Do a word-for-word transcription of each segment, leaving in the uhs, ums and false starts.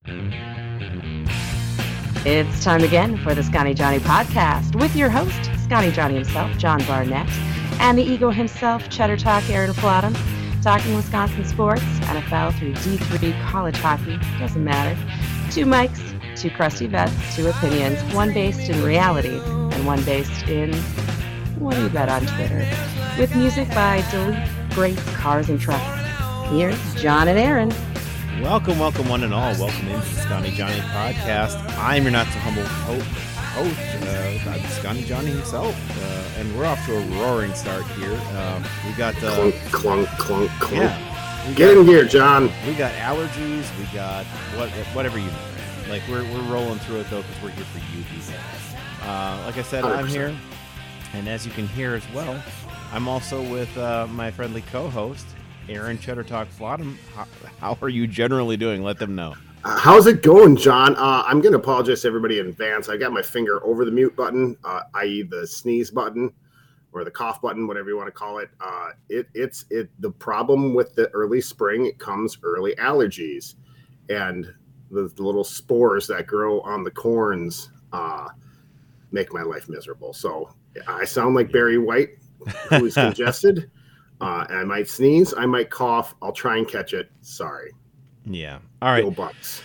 It's time again for the Scotty Johnny podcast with your host, Scotty Johnny himself, John Barnett, and the ego himself, Cheddar Talk, Aaron Flottam, talking Wisconsin sports, N F L through D three, college hockey, doesn't matter. Two mics, two crusty vets, two opinions, one based in reality and one based in, what do you bet on Twitter? With music by Delete, Grace, Cars, and Trucks. Here's John and Aaron. Welcome, welcome, one and all. Welcome into the Scotty Johnny podcast. I'm your not so humble ho- host, uh, I'm Scotty Johnny himself, uh, and we're off to a roaring start here. Uh, we got uh, clunk, clunk, clunk, clunk. Yeah, get got, in gear, John. We got allergies. We got what, whatever you need. Like we're we're rolling through it though because we're here for you people. Uh, like I said, one hundred percent. I'm here, and as you can hear as well, I'm also with uh, my friendly co-host. Aaron Cheddar Talk Flottam, how, how are you generally doing? Let them know. Uh, how's it going, John? Uh, I'm going to apologize to everybody in advance. I got my finger over the mute button, uh, that is the sneeze button or the cough button, whatever you want to call it. Uh, it it's it. The problem with the early spring, it comes early allergies, and the, the little spores that grow on the corns uh, make my life miserable. So I sound like Barry White, who is congested. Uh, I might sneeze. I might cough. I'll try and catch it. Sorry. Yeah. All right. Go Bucks.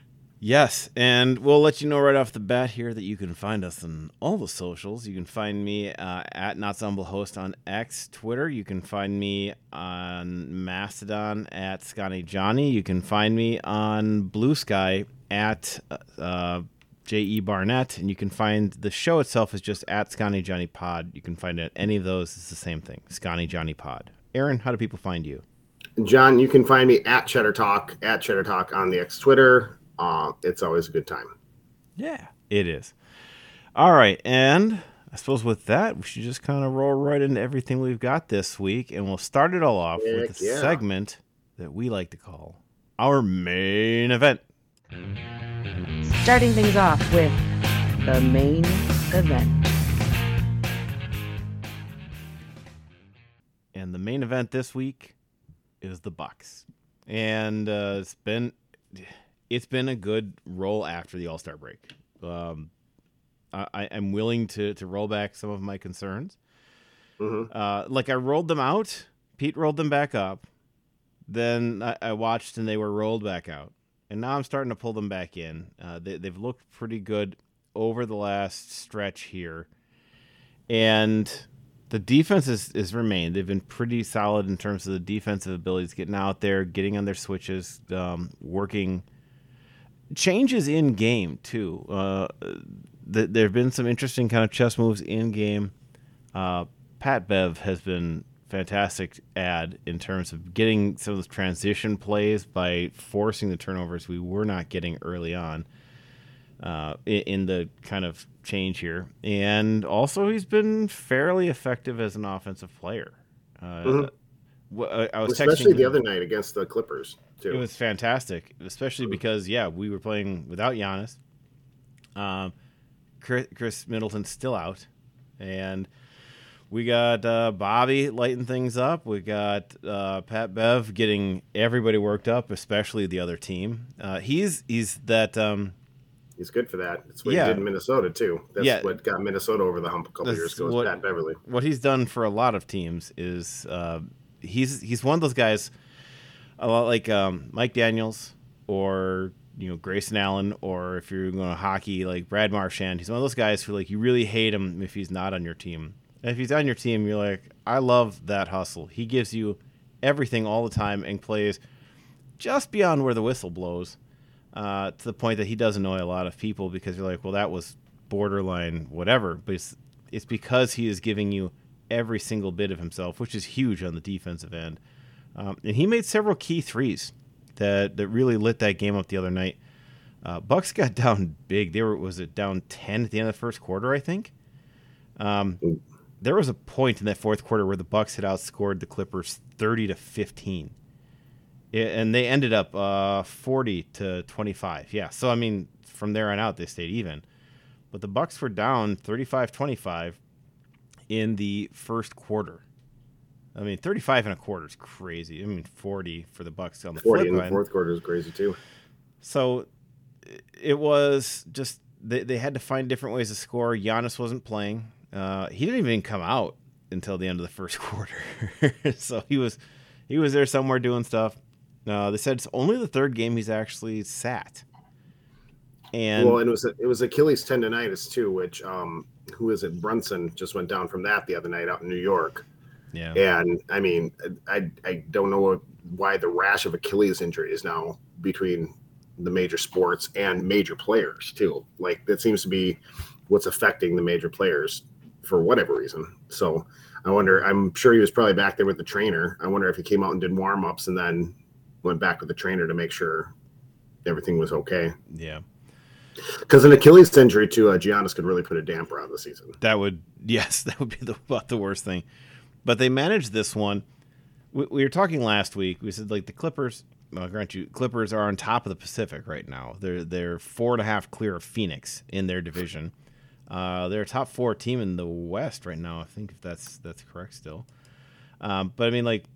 Yes. And we'll let you know right off the bat here that you can find us on all the socials. You can find me uh, at Not So Humble Host on X, Twitter. You can find me on Mastodon at Scotty Johnny. You can find me on Blue Sky at uh, J E Barnett. And you can find the show itself is just at Scotty Johnny Pod. You can find it at any of those. It's the same thing. Scotty Johnny Pod. Aaron, how do people find you? John, you can find me at Cheddar Talk, at Cheddar Talk on the X Twitter. Uh, it's always a good time. Yeah, it is. All right. And I suppose with that, we should just kind of roll right into everything we've got this week. And we'll start it all off Heck with a yeah. segment that we like to call our main event. Starting things off with the main event. And the main event this week is the Bucks. And uh, it's been it's been a good roll after the All-Star break. Um, I, I'm willing to, to roll back some of my concerns. Mm-hmm. Uh, like I rolled them out. Pete rolled them back up. Then I, I watched and they were rolled back out. And now I'm starting to pull them back in. Uh, they, they've looked pretty good over the last stretch here. And the defense has, has remained. They've been pretty solid in terms of the defensive abilities, getting out there, getting on their switches, um, working. Changes in game, too. Uh, th- there have been some interesting kind of chess moves in game. Uh, Pat Bev has been fantastic ad in terms of getting some of those transition plays by forcing the turnovers we were not getting early on uh, in, in the kind of change here. And also he's been fairly effective as an offensive player. Uh, mm-hmm. I, I was Especially texting the him. other night against the Clippers, too. It was fantastic, especially mm-hmm. because, yeah, we were playing without Giannis. Um, Chris, Chris Middleton's still out. And we got uh, Bobby lighting things up. We got uh, Pat Bev getting everybody worked up, especially the other team. Uh, he's he's that. Um, he's good for that. That's what yeah. he did in Minnesota too. That's yeah. what got Minnesota over the hump a couple That's years ago. Was what, Pat Beverly. What he's done for a lot of teams is uh, he's he's one of those guys, a lot like um, Mike Daniels or you know Grayson Allen, or if you're going to hockey like Brad Marchand. He's one of those guys who like you really hate him if he's not on your team. If he's on your team, you're like, I love that hustle. He gives you everything all the time and plays just beyond where the whistle blows uh, to the point that he does annoy a lot of people because you're like, well, that was borderline whatever. But it's, it's because he is giving you every single bit of himself, which is huge on the defensive end. Um, and he made several key threes that, that really lit that game up the other night. Uh, Bucks got down big. They were, was it down ten at the end of the first quarter, I think? Um There was a point in that fourth quarter where the Bucks had outscored the Clippers thirty to fifteen, and they ended up uh, forty to twenty-five. Yeah, so I mean, from there on out, they stayed even. But the Bucks were down thirty-five twenty-five in the first quarter. I mean, thirty-five and a quarter is crazy. I mean, forty for the Bucks on the forty flip in the line. fourth quarter is crazy too. So it was just they, they had to find different ways to score. Giannis wasn't playing. Uh, he didn't even come out until the end of the first quarter. So he was he was there somewhere doing stuff. Uh, they said it's only the third game he's actually sat. And well, and it was it was Achilles tendonitis too, which um, who is it? Brunson just went down from that the other night out in New York. Yeah. And I mean, I I don't know what, why the rash of Achilles injuries now between the major sports and major players too. Like that seems to be what's affecting the major players for whatever reason. So I wonder. I'm sure he was probably back there with the trainer. I wonder if he came out and did warm ups and then went back with the trainer to make sure everything was okay. Yeah. Because an Achilles injury to uh, Giannis could really put a damper on the season. That would, yes, that would be the, about the worst thing. But they managed this one. We, we were talking last week. We said, like, the Clippers, I'll grant you, Clippers are on top of the Pacific right now. They're they're four and a half clear of Phoenix in their division. Uh, they're a top four team in the West right now. I think if that's that's correct still. Um, but I mean, like,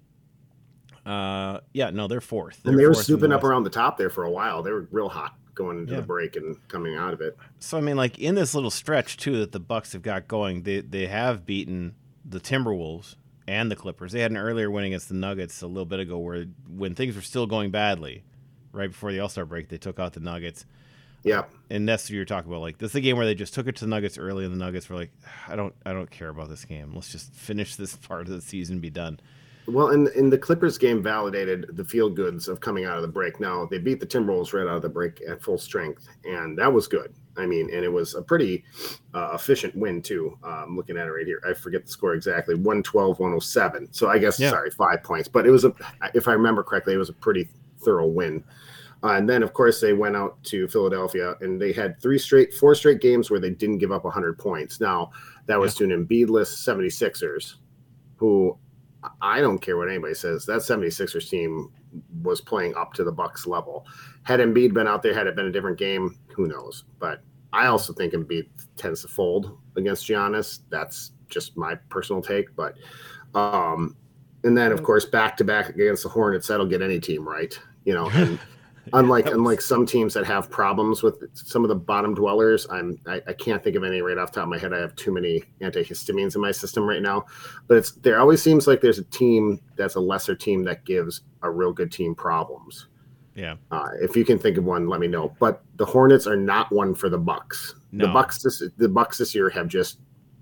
uh, yeah, no, they're fourth. They're and they were fourth snooping the up West. around the top there for a while. They were real hot going into Yeah. the break and coming out of it. So I mean, like in this little stretch too that the Bucks have got going, they they have beaten the Timberwolves and the Clippers. They had an earlier win against the Nuggets a little bit ago, where when things were still going badly, right before the All-Star break, they took out the Nuggets. Yeah, And that's what you're talking about. Like this is a game where they just took it to the Nuggets early, and the Nuggets were like, I don't I don't care about this game. Let's just finish this part of the season, be done. well, and, and the Clippers game validated the feel goods of coming out of the break. Now, they beat the Timberwolves right out of the break at full strength, and that was good. I mean, and it was a pretty uh, efficient win, too. Uh, I'm looking at it right here. I forget the score exactly, one twelve one oh seven. So I guess, Yeah. sorry, five points. But it was, a, if I remember correctly, it was a pretty thorough win. Uh, and then, of course, they went out to Philadelphia, and they had three straight, four straight games where they didn't give up one hundred points. Now, that was Yeah. to an Embiid-less seventy-sixers, who I don't care what anybody says. That seventy-sixers team was playing up to the Bucks level. Had Embiid been out there, had it been a different game, who knows? But I also think Embiid tends to fold against Giannis. That's just my personal take. But um, and then, of course, back-to-back against the Hornets, that'll get any team right. You know, and unlike that was- unlike some teams that have problems with some of the bottom dwellers, I'm I, I can't think of any right off the top of my head. I have too many antihistamines in my system right now. But it's there always seems like there's a team that's a lesser team that gives a real good team problems. Yeah. Uh, if you can think of one, let me know. But the Hornets are not one for the Bucks. No. The Bucks this the Bucks this year have just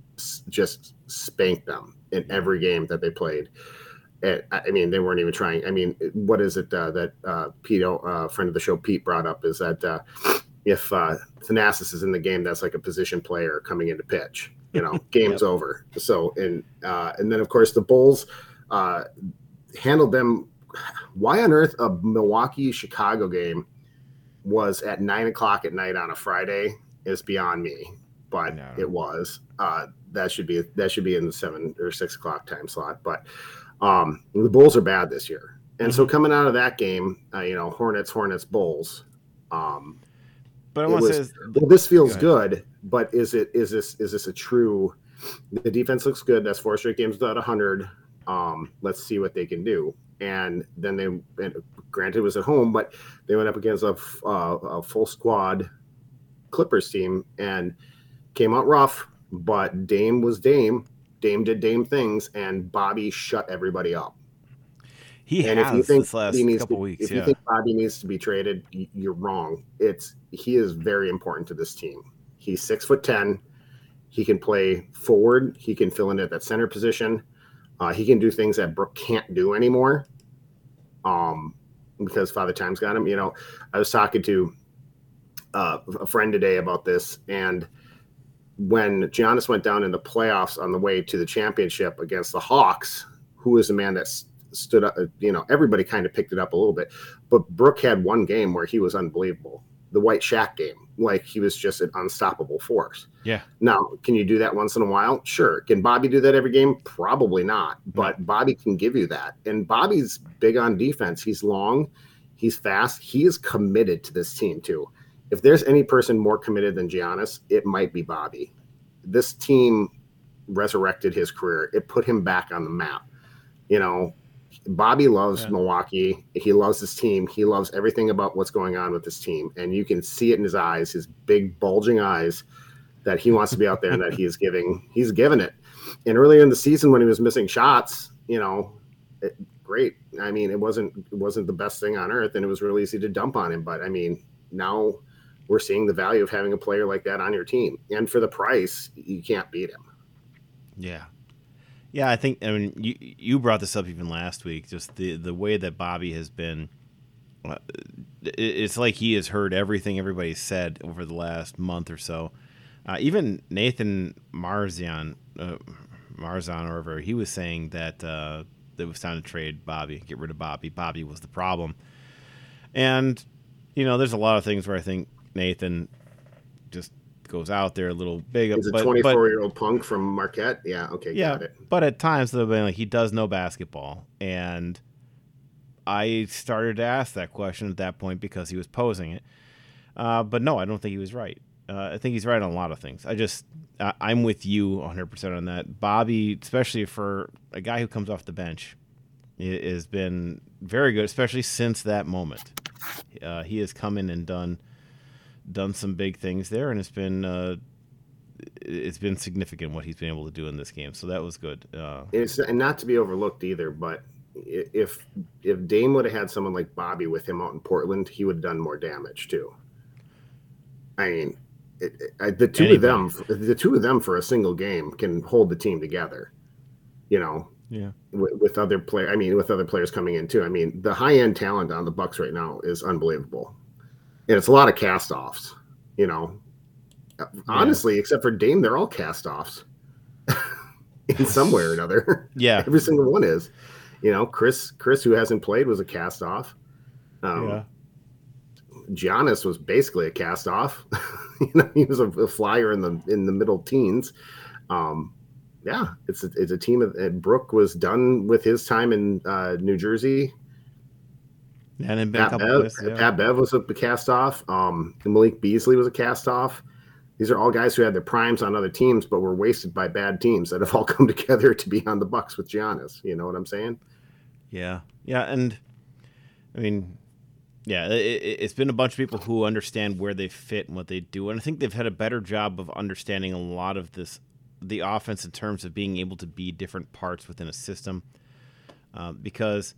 just spanked them in every game that they played. And, I mean, they weren't even trying. I mean, what is it uh, that uh, Pete, uh, friend of the show, Pete brought up is that uh, if uh, Thanasis is in the game, that's like a position player coming into pitch. You know, game's Yep. over. So, and uh, and then of course the Bulls uh, handled them. Why on earth a Milwaukee Chicago game was at nine o'clock at night on a Friday is beyond me, but No. it was. Uh, that should be that should be in the seven or six o'clock time slot, but. Um, the Bulls are bad this year. And Mm-hmm. so coming out of that game, uh, you know, Hornets, Hornets, Bulls. Um, But I it want to was, say, is- well, this feels Go good, but is it is this is this a true? The defense looks good. That's four straight games without a hundred. Um, let's see what they can do. And then they, and granted, it was at home, but they went up against a, uh, a full squad Clippers team and came out rough. But Dame was Dame. Dame did Dame things, and Bobby shut everybody up. he And has if you think this last he needs couple to, weeks. if Yeah. you think Bobby needs to be traded, y- you're wrong. It's he is very important to this team. He's six foot ten. He can play forward. He can fill in at that center position. Uh, he can do things that Brooke can't do anymore. Um, because Father Time's got him. You know, I was talking to uh, a friend today about this, and when Giannis went down in the playoffs on the way to the championship against the Hawks, who is a man that s- stood up, you know, everybody kind of picked it up a little bit, but Brooke had one game where he was unbelievable. The White Shaq game, like he was just an unstoppable force. Yeah. Now, can you do that once in a while? Sure. Can Bobby do that every game? Probably not, but Bobby can give you that. And Bobby's big on defense. He's long, he's fast. He is committed to this team too. If there's any person more committed than Giannis, it might be Bobby. This team resurrected his career. It put him back on the map. You know, Bobby loves Yeah. Milwaukee. He loves his team. He loves everything about what's going on with this team. And you can see it in his eyes, his big bulging eyes, that he wants to be out there and that he is giving, he's giving it. And earlier in the season when he was missing shots, you know, it, great. I mean, it wasn't, it wasn't the best thing on earth and it was really easy to dump on him. But I mean, now we're seeing the value of having a player like that on your team. And for the price, you can't beat him. Yeah. Yeah, I think, I mean, you you brought this up even last week, just the, the way that Bobby has been, uh, it's like he has heard everything everybody said over the last month or so. Uh, even Nathan Marzian, uh, Marzan, or whatever, he was saying that uh, it was time to trade Bobby, get rid of Bobby. Bobby was the problem. And, you know, there's a lot of things where I think Nathan just goes out there a little big. He's a but, twenty-four-year-old punk from Marquette. Yeah, okay, yeah, got it. But at times, though, like, he does know basketball. And I started to ask that question at that point because he was posing it. Uh, but no, I don't think he was right. Uh, I think he's right on a lot of things. I just, uh, I'm with you one hundred percent on that. Bobby, especially for a guy who comes off the bench, has been very good, especially since that moment. Uh, he has come in and done done some big things there, and it's been uh, it's been significant what he's been able to do in this game. So that was good. Uh, it's and not to be overlooked either, but if if Dame would have had someone like Bobby with him out in Portland, he would have done more damage too. I mean, it, it, the two Anybody. of them, the two of them for a single game can hold the team together. You know, yeah. With, with other player, I mean, with other players coming in too. I mean, the high end talent on the Bucks right now is unbelievable. And it's a lot of cast-offs, you know. Honestly, yeah. Except for Dame, they're all cast-offs in some way or another. Yeah. Every single one is. You know, Chris, Chris, who hasn't played, was a cast-off. Um, yeah. Giannis was basically a cast-off. You know, he was a, a flyer in the in the middle teens. Um, yeah, it's a, it's a team. Of, and Brooke was done with his time in uh, New Jersey. And then been Pat, a couple Bev, places, yeah. Pat Bev was a cast off. Um, Malik Beasley was a cast off. These are all guys who had their primes on other teams, but were wasted by bad teams that have all come together to be on the Bucks with Giannis. You know what I'm saying? Yeah, yeah, and I mean, yeah, it, it's been a bunch of people who understand where they fit and what they do, and I think they've had a better job of understanding a lot of this, the offense in terms of being able to be different parts within a system, uh, because.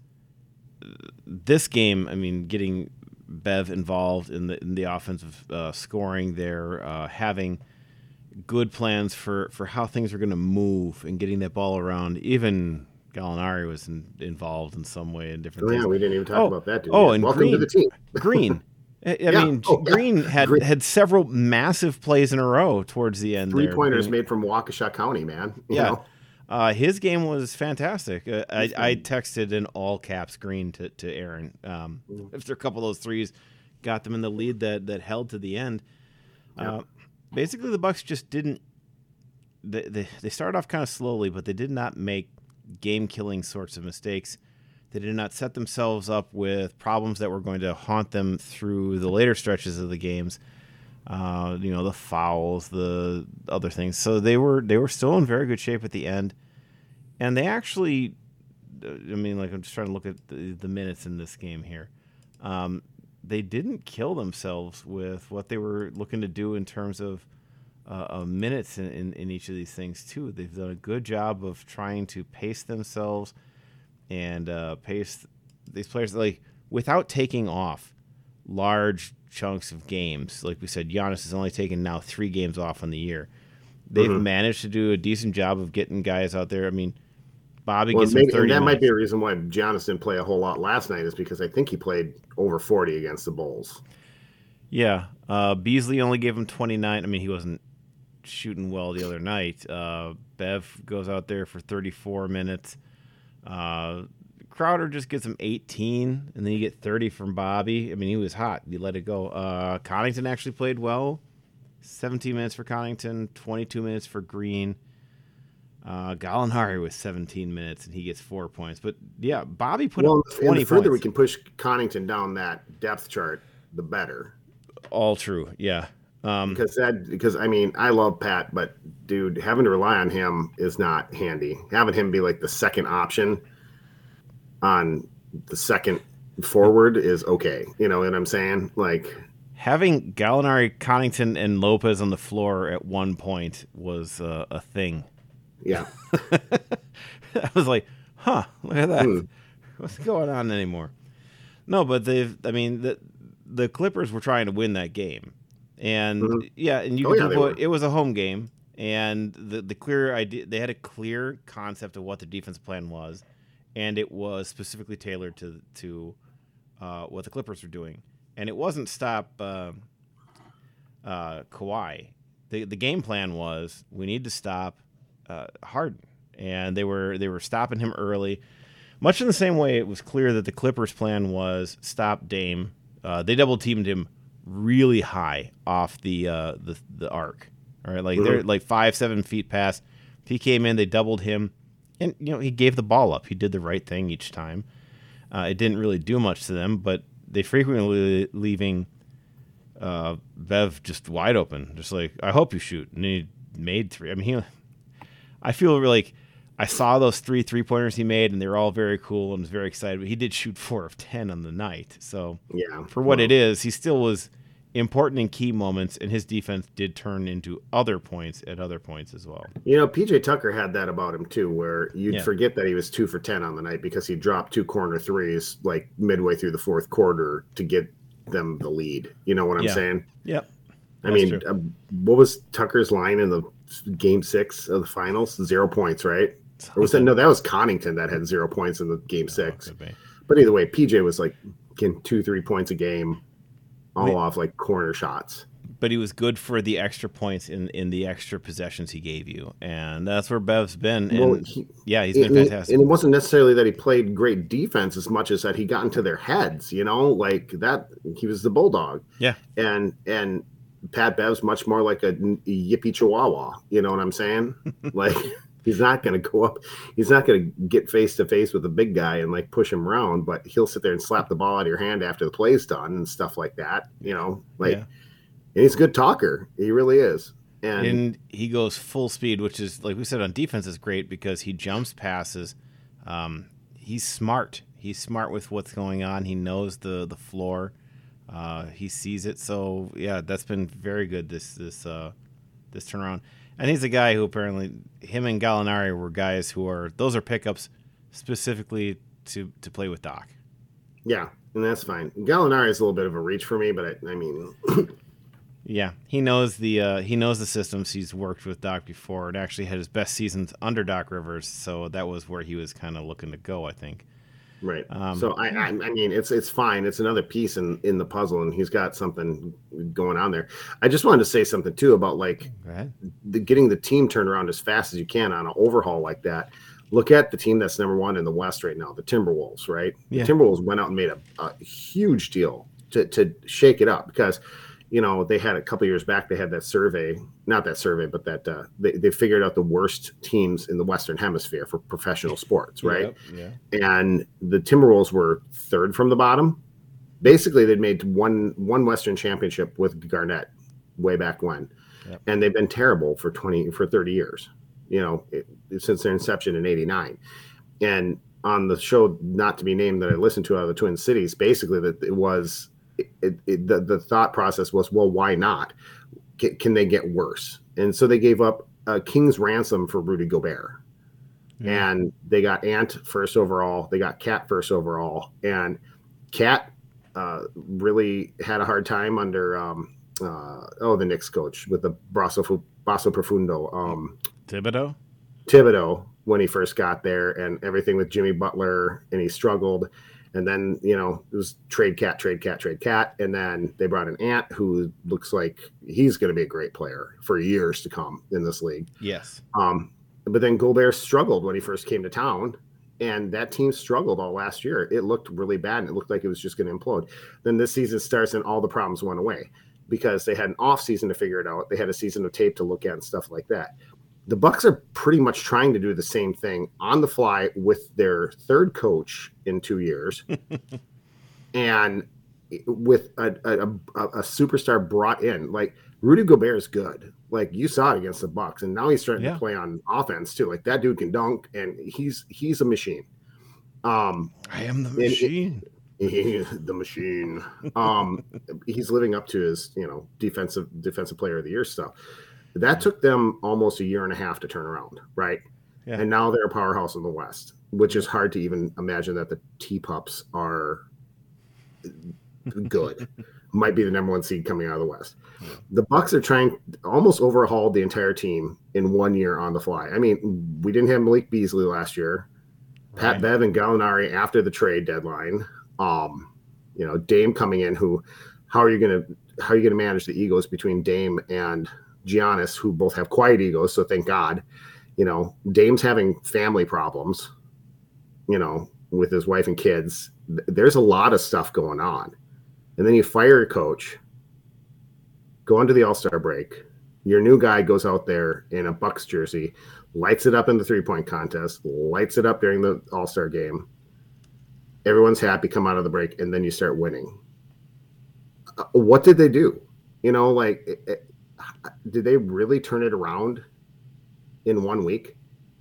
This game, I mean, getting Bev involved in the in the offensive uh, scoring there, uh, having good plans for, for how things are going to move and getting that ball around. Even Gallinari was in, involved in some way in different oh, things. Yeah, we didn't even talk oh, about that. Did oh, we? and Welcome Green, to the team. Green. I, I yeah. mean, oh, Green yeah. had Green. had several massive plays in a row towards the end. Three there. pointers made from Waukesha County, man. You yeah. know? Uh, his game was fantastic. Uh, I, I texted in all caps Green to, to Aaron. Um, mm-hmm. After a couple of those threes, got them in the lead that, that held to the end. Yep. Uh, basically, the Bucks just didn't. They, they they started off kind of slowly, but they did not make game-killing sorts of mistakes. They did not set themselves up with problems that were going to haunt them through the later stretches of the games. Uh, you know, the fouls, the other things. So they were they were still in very good shape at the end. And they actually, I mean, like I'm just trying to look at the, the minutes in this game here. Um, they didn't kill themselves with what they were looking to do in terms of uh, uh, minutes in, in, in each of these things, too. They've done a good job of trying to pace themselves and uh, pace these players like without taking off large chunks of games. Like we said, Giannis has only taken now three games off on the year. They've mm-hmm. managed to do a decent job of getting guys out there. I mean, Bobby well, gets maybe, thirty and that minutes. might be a reason why Giannis didn't play a whole lot last night is because I think he played over forty against the Bulls. Yeah. Uh, Beasley only gave him twenty-nine. I mean, he wasn't shooting well the other night. Uh, Bev goes out there for thirty-four minutes. Uh, Crowder just gets him eighteen, and then you get thirty from Bobby. I mean, he was hot. You let it go. Uh, Connaughton actually played well. seventeen minutes for Connaughton, twenty-two minutes for Green. Uh, Gallinari was seventeen minutes, and he gets four points. But, yeah, Bobby put well, up twenty the further points. we can push Connaughton down that depth chart, the better. All true, yeah. Um, because, that, because, I mean, I love Pat, but, dude, having to rely on him is not handy. Having him be, like, the second option on the second forward is okay. You know what I'm saying? Like having Gallinari, Connington, and Lopez on the floor at one point was uh, a thing. Yeah. I was like, huh, look at that. Mm. What's going on anymore? No, but they've, I mean, the, the Clippers were trying to win that game. And mm-hmm. yeah, and you oh, could yeah, put, it was a home game. And the, the clear idea, they had a clear concept of what the defense plan was. And it was specifically tailored to, to uh, what the Clippers were doing. And it wasn't stop uh, uh, Kawhi. The, the game plan was we need to stop uh, Harden. And they were they were stopping him early. Much in the same way, it was clear that the Clippers' plan was stop Dame. Uh, they double teamed him really high off the uh, the the arc. All right, like mm-hmm. they're like five seven feet past. He came in, they doubled him, and you know he gave the ball up. He did the right thing each time. Uh, it didn't really do much to them, but they frequently leaving uh, Bev just wide open, just like I hope you shoot. And he made three. I mean, he. I feel like. I saw those three three-pointers he made, and they were all very cool and was very excited. But he did shoot four of ten on the night. So yeah, for what well, it is, he still was important in key moments, and his defense did turn into other points at other points as well. You know, P J Tucker had that about him, too, where you'd yeah. forget that he was two for ten on the night because he dropped two corner threes like midway through the fourth quarter to get them the lead. You know what I'm yeah. saying? Yep. I mean, uh, what was Tucker's line in the game six of the finals? Zero points, right? Or was that, no, that was Connington that had zero points in the game six. Oh, but either way, P J was like getting two, three points a game, all Wait. off like corner shots. But he was good for the extra points in, in the extra possessions he gave you. And that's where Bev's been. And well, he, yeah, he's been and fantastic. He, and it wasn't necessarily that he played great defense as much as that he got into their heads, you know, like that. He was the bulldog. Yeah. And, and Pat Bev's much more like a yippee chihuahua. You know what I'm saying? Like, he's not going to go up. He's not going to get face to face with the big guy and like push him around, but he'll sit there and slap the ball out of your hand after the play's done and stuff like that. You know, like, yeah. and he's a good talker. He really is. And, and he goes full speed, which is, like we said, on defense is great because he jumps passes. Um, he's smart. He's smart with what's going on. He knows the, the floor. Uh, he sees it. So yeah, that's been very good. This, this, uh, this turnaround. And he's a guy who apparently, him and Gallinari were guys who are, those are pickups specifically to, to play with Doc. Yeah, and that's fine. Gallinari is a little bit of a reach for me, but I, I mean. yeah, he knows the uh, he knows the systems. He's worked with Doc before and actually had his best seasons under Doc Rivers. So that was where he was kind of looking to go, I think. Right. Um, so I, I, I mean, it's it's fine. It's another piece in, in the puzzle, and he's got something going on there. I just wanted to say something too about like the, getting the team turned around as fast as you can on an overhaul like that. Look at the team that's number one in the West right now, the Timberwolves. Right. Yeah. The Timberwolves went out and made a, a huge deal to to shake it up because, you know, they had a couple years back, they had that survey, not that survey, but that uh, they, they figured out the worst teams in the Western Hemisphere for professional sports, right? Yep, yeah. And the Timberwolves were third from the bottom. Basically, they'd made one one Western championship with Garnett way back when. Yep. And they've been terrible for twenty for thirty years, you know, it, since their inception in eighty-nine. And on the show, not to be named, that I listened to out of the Twin Cities, basically that it was – It, it, the, the thought process was, well, why not? Can, can they get worse? And so they gave up a king's ransom for Rudy Gobert. Yeah. And they got Ant first overall. They got Cat first overall. And Cat uh, really had a hard time under, um, uh, oh, the Knicks coach with the Basso, Basso Profundo. Um, Thibodeau? Thibodeau, when he first got there, and everything with Jimmy Butler, and he struggled. And then, you know, it was trade Cat, trade Cat, trade Cat. And then they brought an Ant who looks like he's going to be a great player for years to come in this league. Yes. Um, but then Gobert struggled when he first came to town. And that team struggled all last year. It looked really bad, and it looked like it was just going to implode. Then this season starts, and all the problems went away because they had an off season to figure it out. They had a season of tape to look at and stuff like that. The Bucks are pretty much trying to do the same thing on the fly with their third coach in two years, and with a, a, a, a superstar brought in. Like Rudy Gobert is good. Like you saw it against the Bucks, and now he's starting yeah. to play on offense too. Like that dude can dunk, and he's he's a machine. Um, I am the machine. It, it, the machine. Um, he's living up to his, you know, defensive defensive player of the year stuff. That took them almost a year and a half to turn around, right? Yeah. And now they're a powerhouse in the West, which is hard to even imagine that the T-Pups are good. Might be the number one seed coming out of the West. Yeah. The Bucks are trying almost overhauled the entire team in one year on the fly. I mean, we didn't have Malik Beasley last year. Right. Pat Bev and Gallinari after the trade deadline. Um, you know, Dame coming in. Who? How are you gonna? How are you gonna manage the egos between Dame and Giannis, who both have quiet egos? So thank God. You know, Dame's having family problems. You know, with his wife and kids. There's a lot of stuff going on. And then you fire a coach, go into the All-Star break. Your new guy goes out there in a Bucks jersey, lights it up in the three-point contest, lights it up during the All-Star game. Everyone's happy, come out of the break, and then you start winning. Uh, what did they do? You know, like, it, it, did they really turn it around in one week?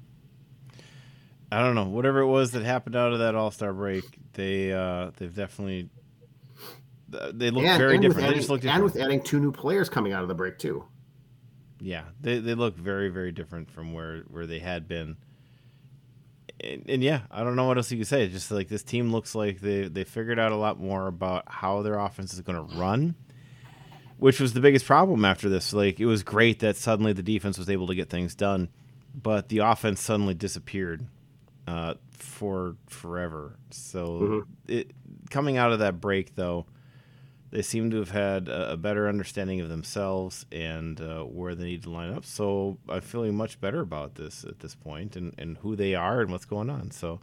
I don't know. Whatever it was that happened out of that All-Star break, they uh, they've definitely. They look and, very and different. Adding, they just look different. And with adding two new players coming out of the break too. Yeah, they they look very, very different from where, where they had been. And, and yeah, I don't know what else you could say. It's just like this team looks like they, they figured out a lot more about how their offense is going to run, which was the biggest problem after this. Like, it was great that suddenly the defense was able to get things done, but the offense suddenly disappeared uh, for forever. So mm-hmm. it coming out of that break, though, they seem to have had a better understanding of themselves and uh, where they need to line up. So I'm feeling much better about this at this point and, and who they are and what's going on. So,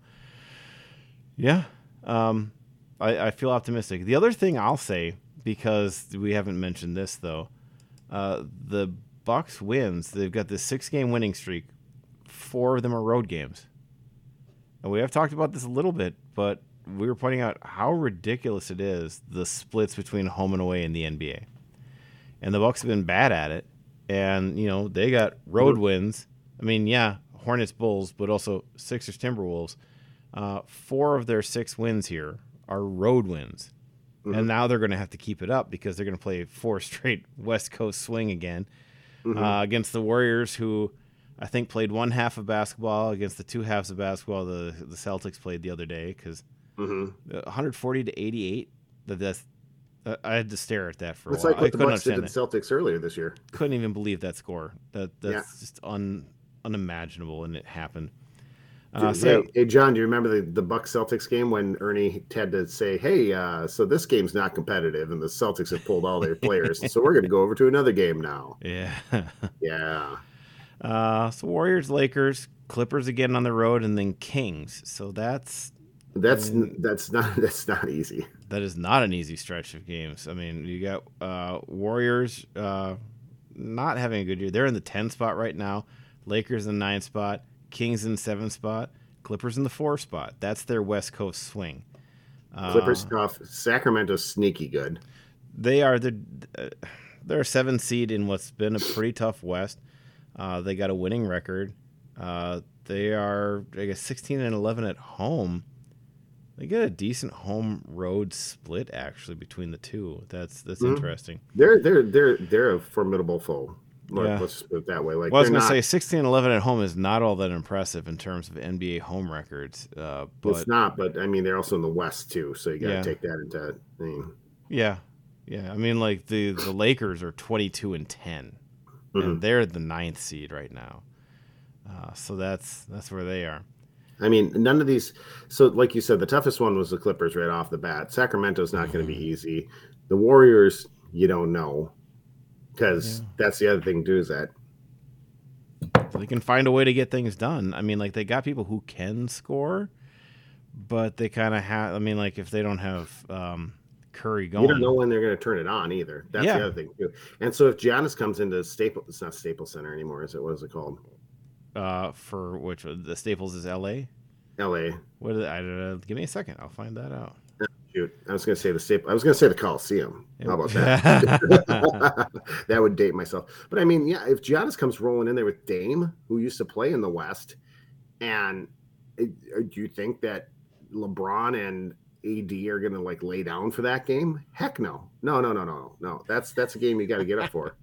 yeah, um, I, I feel optimistic. The other thing I'll say, because we haven't mentioned this, though, uh, the Bucks wins. They've got this six-game winning streak. Four of them are road games. And we have talked about this a little bit, but we were pointing out how ridiculous it is, the splits between home and away in the N B A. And the Bucks have been bad at it. And, you know, they got road mm-hmm. wins. I mean, yeah, Hornets, Bulls, but also Sixers, Timberwolves. Uh, four of their six wins here are road wins. Mm-hmm. And now they're going to have to keep it up because they're going to play four straight West Coast swing again mm-hmm. uh, against the Warriors, who I think played one half of basketball against the two halves of basketball the, the Celtics played the other day because mm-hmm. one forty to eighty-eight. That that's, uh, I had to stare at that for it's a while. It's like what I the Bucks did to the Celtics earlier this year. Couldn't even believe that score. That that's yeah. just un, unimaginable, and it happened. Uh, so, hey, hey, John, do you remember the, the Bucks Celtics game when Ernie had to say, "Hey, uh, so this game's not competitive, and the Celtics have pulled all their players, so we're going to go over to another game now." Yeah, yeah. Uh, so Warriors, Lakers, Clippers again on the road, and then Kings. So that's that's I mean, that's not that's not easy. That is not an easy stretch of games. I mean, you got uh, Warriors uh, not having a good year. They're in the ten spot right now. Lakers in the nine spot. Kings in the seven spot. Clippers in the four spot. That's their West Coast swing. Uh, Clippers tough. Sacramento's sneaky good. They are the uh, they're a seven seed in what's been a pretty tough West. Uh, they got a winning record. Uh, they are, I guess, sixteen and eleven at home. They get a decent home road split actually between the two. That's that's mm-hmm. interesting. They're they're they're they're a formidable foe. Yeah. Let's put it that way. Like, well, I was going to not, say sixteen and eleven at home is not all that impressive in terms of N B A home records. Uh, but, it's not, but I mean, they're also in the West too, so you got to yeah. take that into. I mean, yeah, yeah. I mean, like the, the Lakers are twenty-two and ten, mm-hmm. and they're the ninth seed right now. Uh, so that's that's where they are. I mean, none of these. So, like you said, the toughest one was the Clippers right off the bat. Sacramento's not going to be easy. The Warriors, you don't know. Because yeah. that's the other thing, too, is that they can find a way to get things done. I mean, like, they got people who can score, but they kind of have, I mean, like, if they don't have um, Curry going. You don't know when they're going to turn it on either. That's yeah. the other thing, too. And so if Giannis comes into Staples, it's not Staples Center anymore, is it? What is it called? Uh, for which, the Staples is L A? L A. What is it? I, uh, give me a second. I'll find that out. Shoot, I was going to say the Staple. I was going to say the Coliseum. How about that? That would date myself. But I mean, yeah, if Giannis comes rolling in there with Dame, who used to play in the West, and it, do you think that LeBron and A D are going to like lay down for that game? Heck no. No, no, no, no, no. That's that's a game you got to get up for.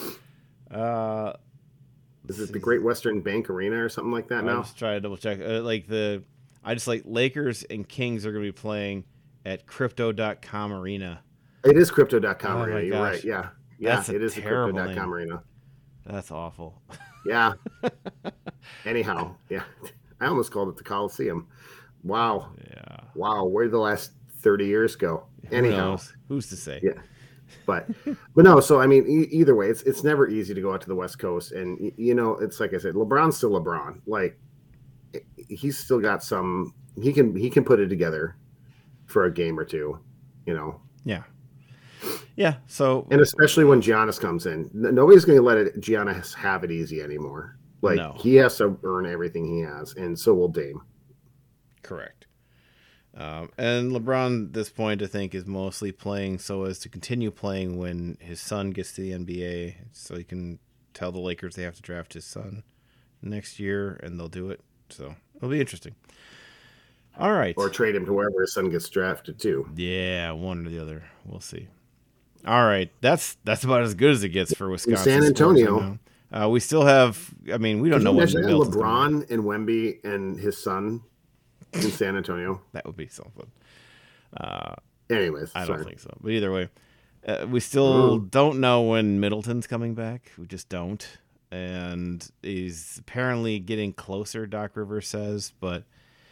Uh, Is it the Great Western Bank Arena or something like that I'm now? just trying to double check. Uh, like the, I just like Lakers and Kings are going to be playing at Crypto dot com Arena. It is Crypto dot com Oh Arena. my You're gosh. right. Yeah. Yeah, That's a it is the terrible Crypto dot com name. Arena. That's awful. Yeah. Anyhow, yeah. I almost called it the Coliseum. Wow. Yeah. Wow. Where'd the last thirty years go? Who Anyhow. knows? Who's to say? Yeah. But but no, so I mean, e- either way, it's it's never easy to go out to the West Coast, and y- you know, it's like I said, LeBron's still LeBron. Like he's still got some. He can he can put it together for a game or two, you know. Yeah. Yeah. So And especially when Giannis comes in, N- nobody's going to let it Giannis have it easy anymore. Like No. he has to earn everything he has, and so will Dame. correct. Um, and LeBron, at this point, I think, is mostly playing so as to continue playing when his son gets to the N B A, so he can tell the Lakers they have to draft his son next year, and they'll do it. So it'll be interesting. All right. Or trade him to wherever his son gets drafted to. Yeah, one or the other. We'll see. All right, that's that's about as good as it gets for Wisconsin. San sports Antonio. right now. Uh, we still have. I mean, we don't Could know you when imagine that? Middleton's gonna be. LeBron and Wemby and his son in San Antonio. That would be something. Uh, Anyways, I sorry. don't think so. But either way, uh, we still Ooh. don't know when Middleton's coming back. We just don't. And he's apparently getting closer, Doc Rivers says, but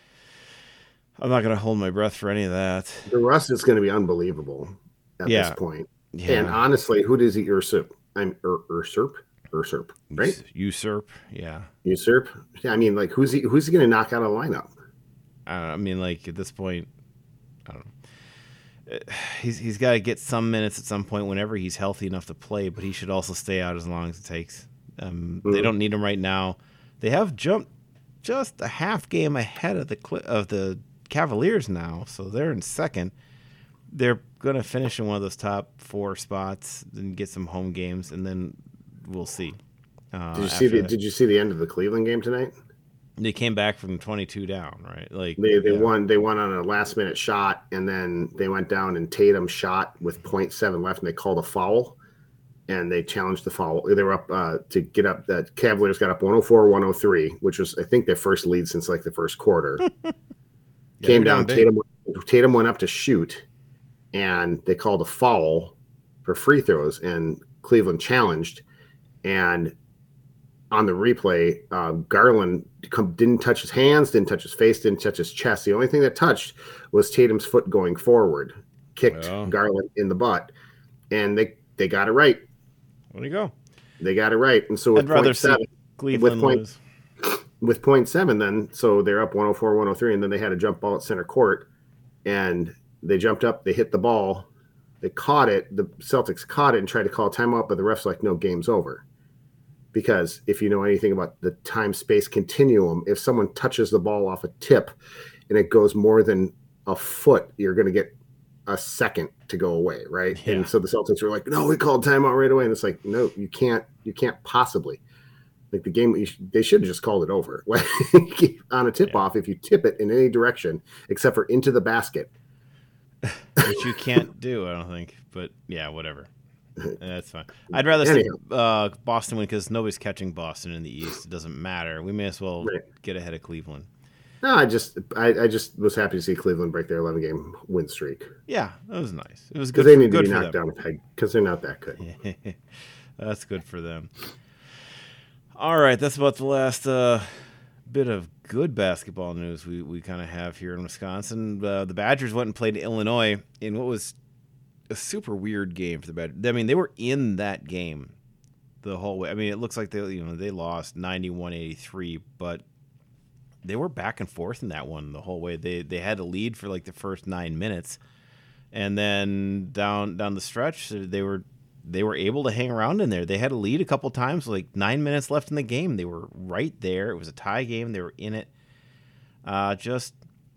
I'm not going to hold my breath for any of that. The rust is going to be unbelievable at Yeah. this point. Yeah. And honestly, who does he usurp? I'm ur- usurp, usurp, right? Us- Usurp. Yeah. Usurp. Yeah, I mean, like, who's he? Who's he going to knock out of the lineup? I, don't know. I mean, like, at this point, I don't know. Uh, He's he's got to get some minutes at some point whenever he's healthy enough to play, but he should also stay out as long as it takes. Um, They Mhm. don't need him right now. They have jumped just a half game ahead of the Cl- of the Cavaliers now, so they're in second. They're gonna finish in one of those top four spots and get some home games, and then we'll see. Uh, Did you see after the that. Did you see the end of the Cleveland game tonight? They came back from twenty-two down, right? Like They they yeah. won. They won on a last minute shot, and then they went down and Tatum shot with point seven left, and they called a foul, and they challenged the foul. They were up uh, to get up. The Cavaliers got up one oh four one oh three, which was I think their first lead since like the first quarter. Yeah, Came they're down. big. Tatum Tatum went up to shoot, and they called a foul for free throws, and Cleveland challenged, and on the replay, uh, Garland come, didn't touch his hands, didn't touch his face, didn't touch his chest. The only thing that touched was Tatum's foot going forward, kicked Well. Garland in the butt, and they they got it right. There you go. They got it right, and so with I'd rather point see seven, Cleveland point- lose. with point seven, then so they're up one oh four one oh three, and then they had a jump ball at center court, and they jumped up, they hit the ball, they caught it. The Celtics caught it and tried to call a timeout, but the ref's like, no, game's over. Because if you know anything about the time space continuum, if someone touches the ball off a tip and it goes more than a foot, you're going to get a second to go away, right? Yeah. And so the Celtics were like, no, we called timeout right away, and it's like, no, you can't, you can't possibly. Like the game, you sh- they should have just called it over. Like on a tip off, if you tip it in any direction except for into the basket. Which you can't do, I don't think. But yeah, whatever. That's fine. I'd rather see Anyhow. uh, Boston win because nobody's catching Boston in the East. It doesn't matter. We may as well Right. get ahead of Cleveland. No, I just, I, I just was happy to see Cleveland break their eleven game win streak Yeah, that was nice. It was good. because they for, need to good be for knocked them. down a peg because they're not that good. That's good for them. All right, that's about the last uh, bit of good basketball news we, we kind of have here in Wisconsin. Uh, the Badgers went and played Illinois in what was a super weird game for the Badgers. I mean, they were in that game the whole way. I mean, it looks like they you know they lost ninety-one eighty-three, but they were back and forth in that one the whole way. They they had a lead for like the first nine minutes, and then down down the stretch they were. They were able to hang around in there. They had a lead a couple times, like nine minutes left in the game. They were right there. It was a tie game. They were in it. Uh, just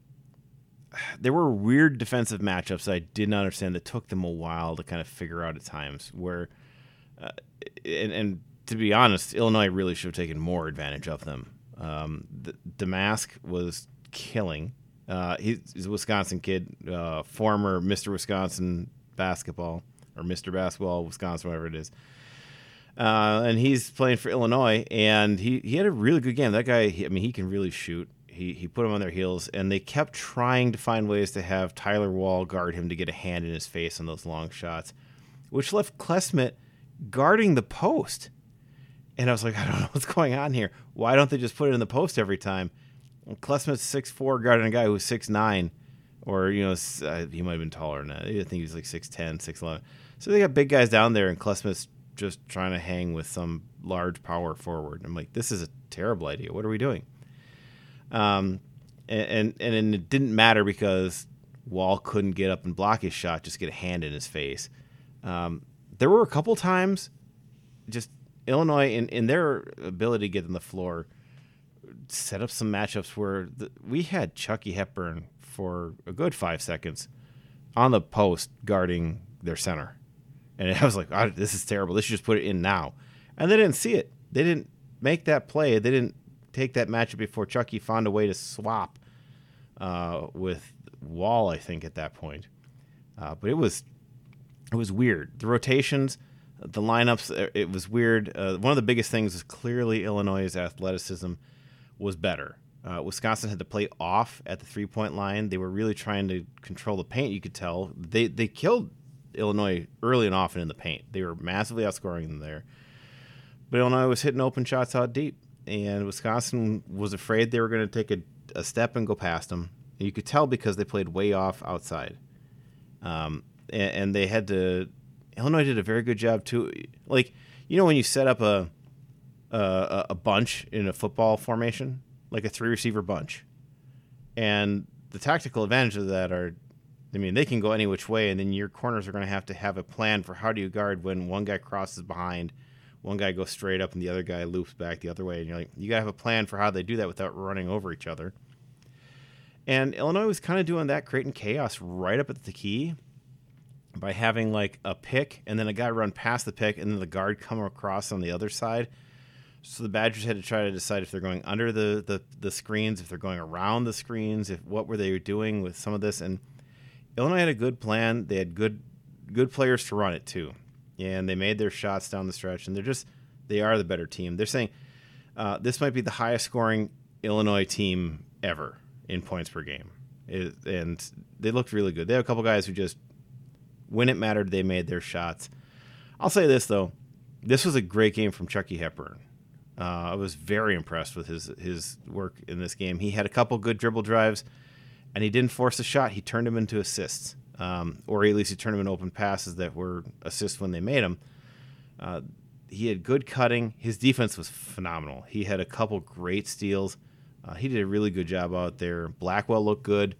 there were weird defensive matchups that I did not understand that took them a while to kind of figure out at times. Where, uh, and, and to be honest, Illinois really should have taken more advantage of them. Um, the, Damask was killing Uh, he's, he's a Wisconsin kid, uh, former Mister Wisconsin basketball or Mister Basketball Wisconsin, whatever it is. Uh, and he's playing for Illinois, and he, he had a really good game. That guy, he, I mean, he can really shoot. He he put them on their heels, and they kept trying to find ways to have Tyler Wall guard him to get a hand in his face on those long shots, which left Klesmit guarding the post. And I was like, I don't know what's going on here. Why don't they just put it in the post every time? And Klesmit's six foot four guarding a guy who's six foot nine, or, you know, uh, he might have been taller than that. I think he's like six ten, six eleven. So they got big guys down there, and Klesmit's just trying to hang with some large power forward. And I'm like, this is a terrible idea. What are we doing? Um, and, and and it didn't matter because Wall couldn't get up and block his shot, just get a hand in his face. Um, there were a couple times, just Illinois in, in their ability to get on the floor, set up some matchups where the, we had Chucky Hepburn for a good five seconds on the post guarding their center. And I was like, oh, this is terrible. They should just put it in now. And they didn't see it. They didn't make that play. They didn't take that matchup before Chucky found a way to swap uh, with Wall, I think, at that point. Uh, but it was it was weird. The rotations, the lineups, it was weird. Uh, one of the biggest things is clearly Illinois' athleticism was better. Uh, Wisconsin had to play off at the three-point line. They were really trying to control the paint, you could tell. They they killed Illinois early and often in the paint. They were massively outscoring them there. But Illinois was hitting open shots out deep, and Wisconsin was afraid they were going to take a, a step and go past them. And you could tell because they played way off outside. Um, and, and they had to – Illinois did a very good job too. Like, you know when you set up a, a, a bunch in a football formation, like a three-receiver bunch, and the tactical advantage of that are – I mean, they can go any which way, and then your corners are going to have to have a plan for how do you guard when one guy crosses behind, one guy goes straight up, and the other guy loops back the other way. And you're like, you got to have a plan for how they do that without running over each other. And Illinois was kind of doing that, creating chaos right up at the key by having like a pick, and then a guy run past the pick, and then the guard come across on the other side. So the Badgers had to try to decide if they're going under the, the, the screens, if they're going around the screens, if what were they doing with some of this. And Illinois had a good plan. They had good good players to run it too, and they made their shots down the stretch. And they're just they are the better team. They're saying uh, this might be the highest scoring Illinois team ever in points per game, it, and they looked really good. They have a couple guys who just when it mattered, they made their shots. I'll say this though, this was a great game from Chucky Hepburn. Uh, I was very impressed with his his work in this game. He had a couple good dribble drives. And he didn't force a shot. He turned them into assists, um, or at least he turned them into open passes that were assists when they made them. Uh, he had good cutting. His defense was phenomenal. He had a couple great steals. Uh, he did a really good job out there. Blackwell looked good.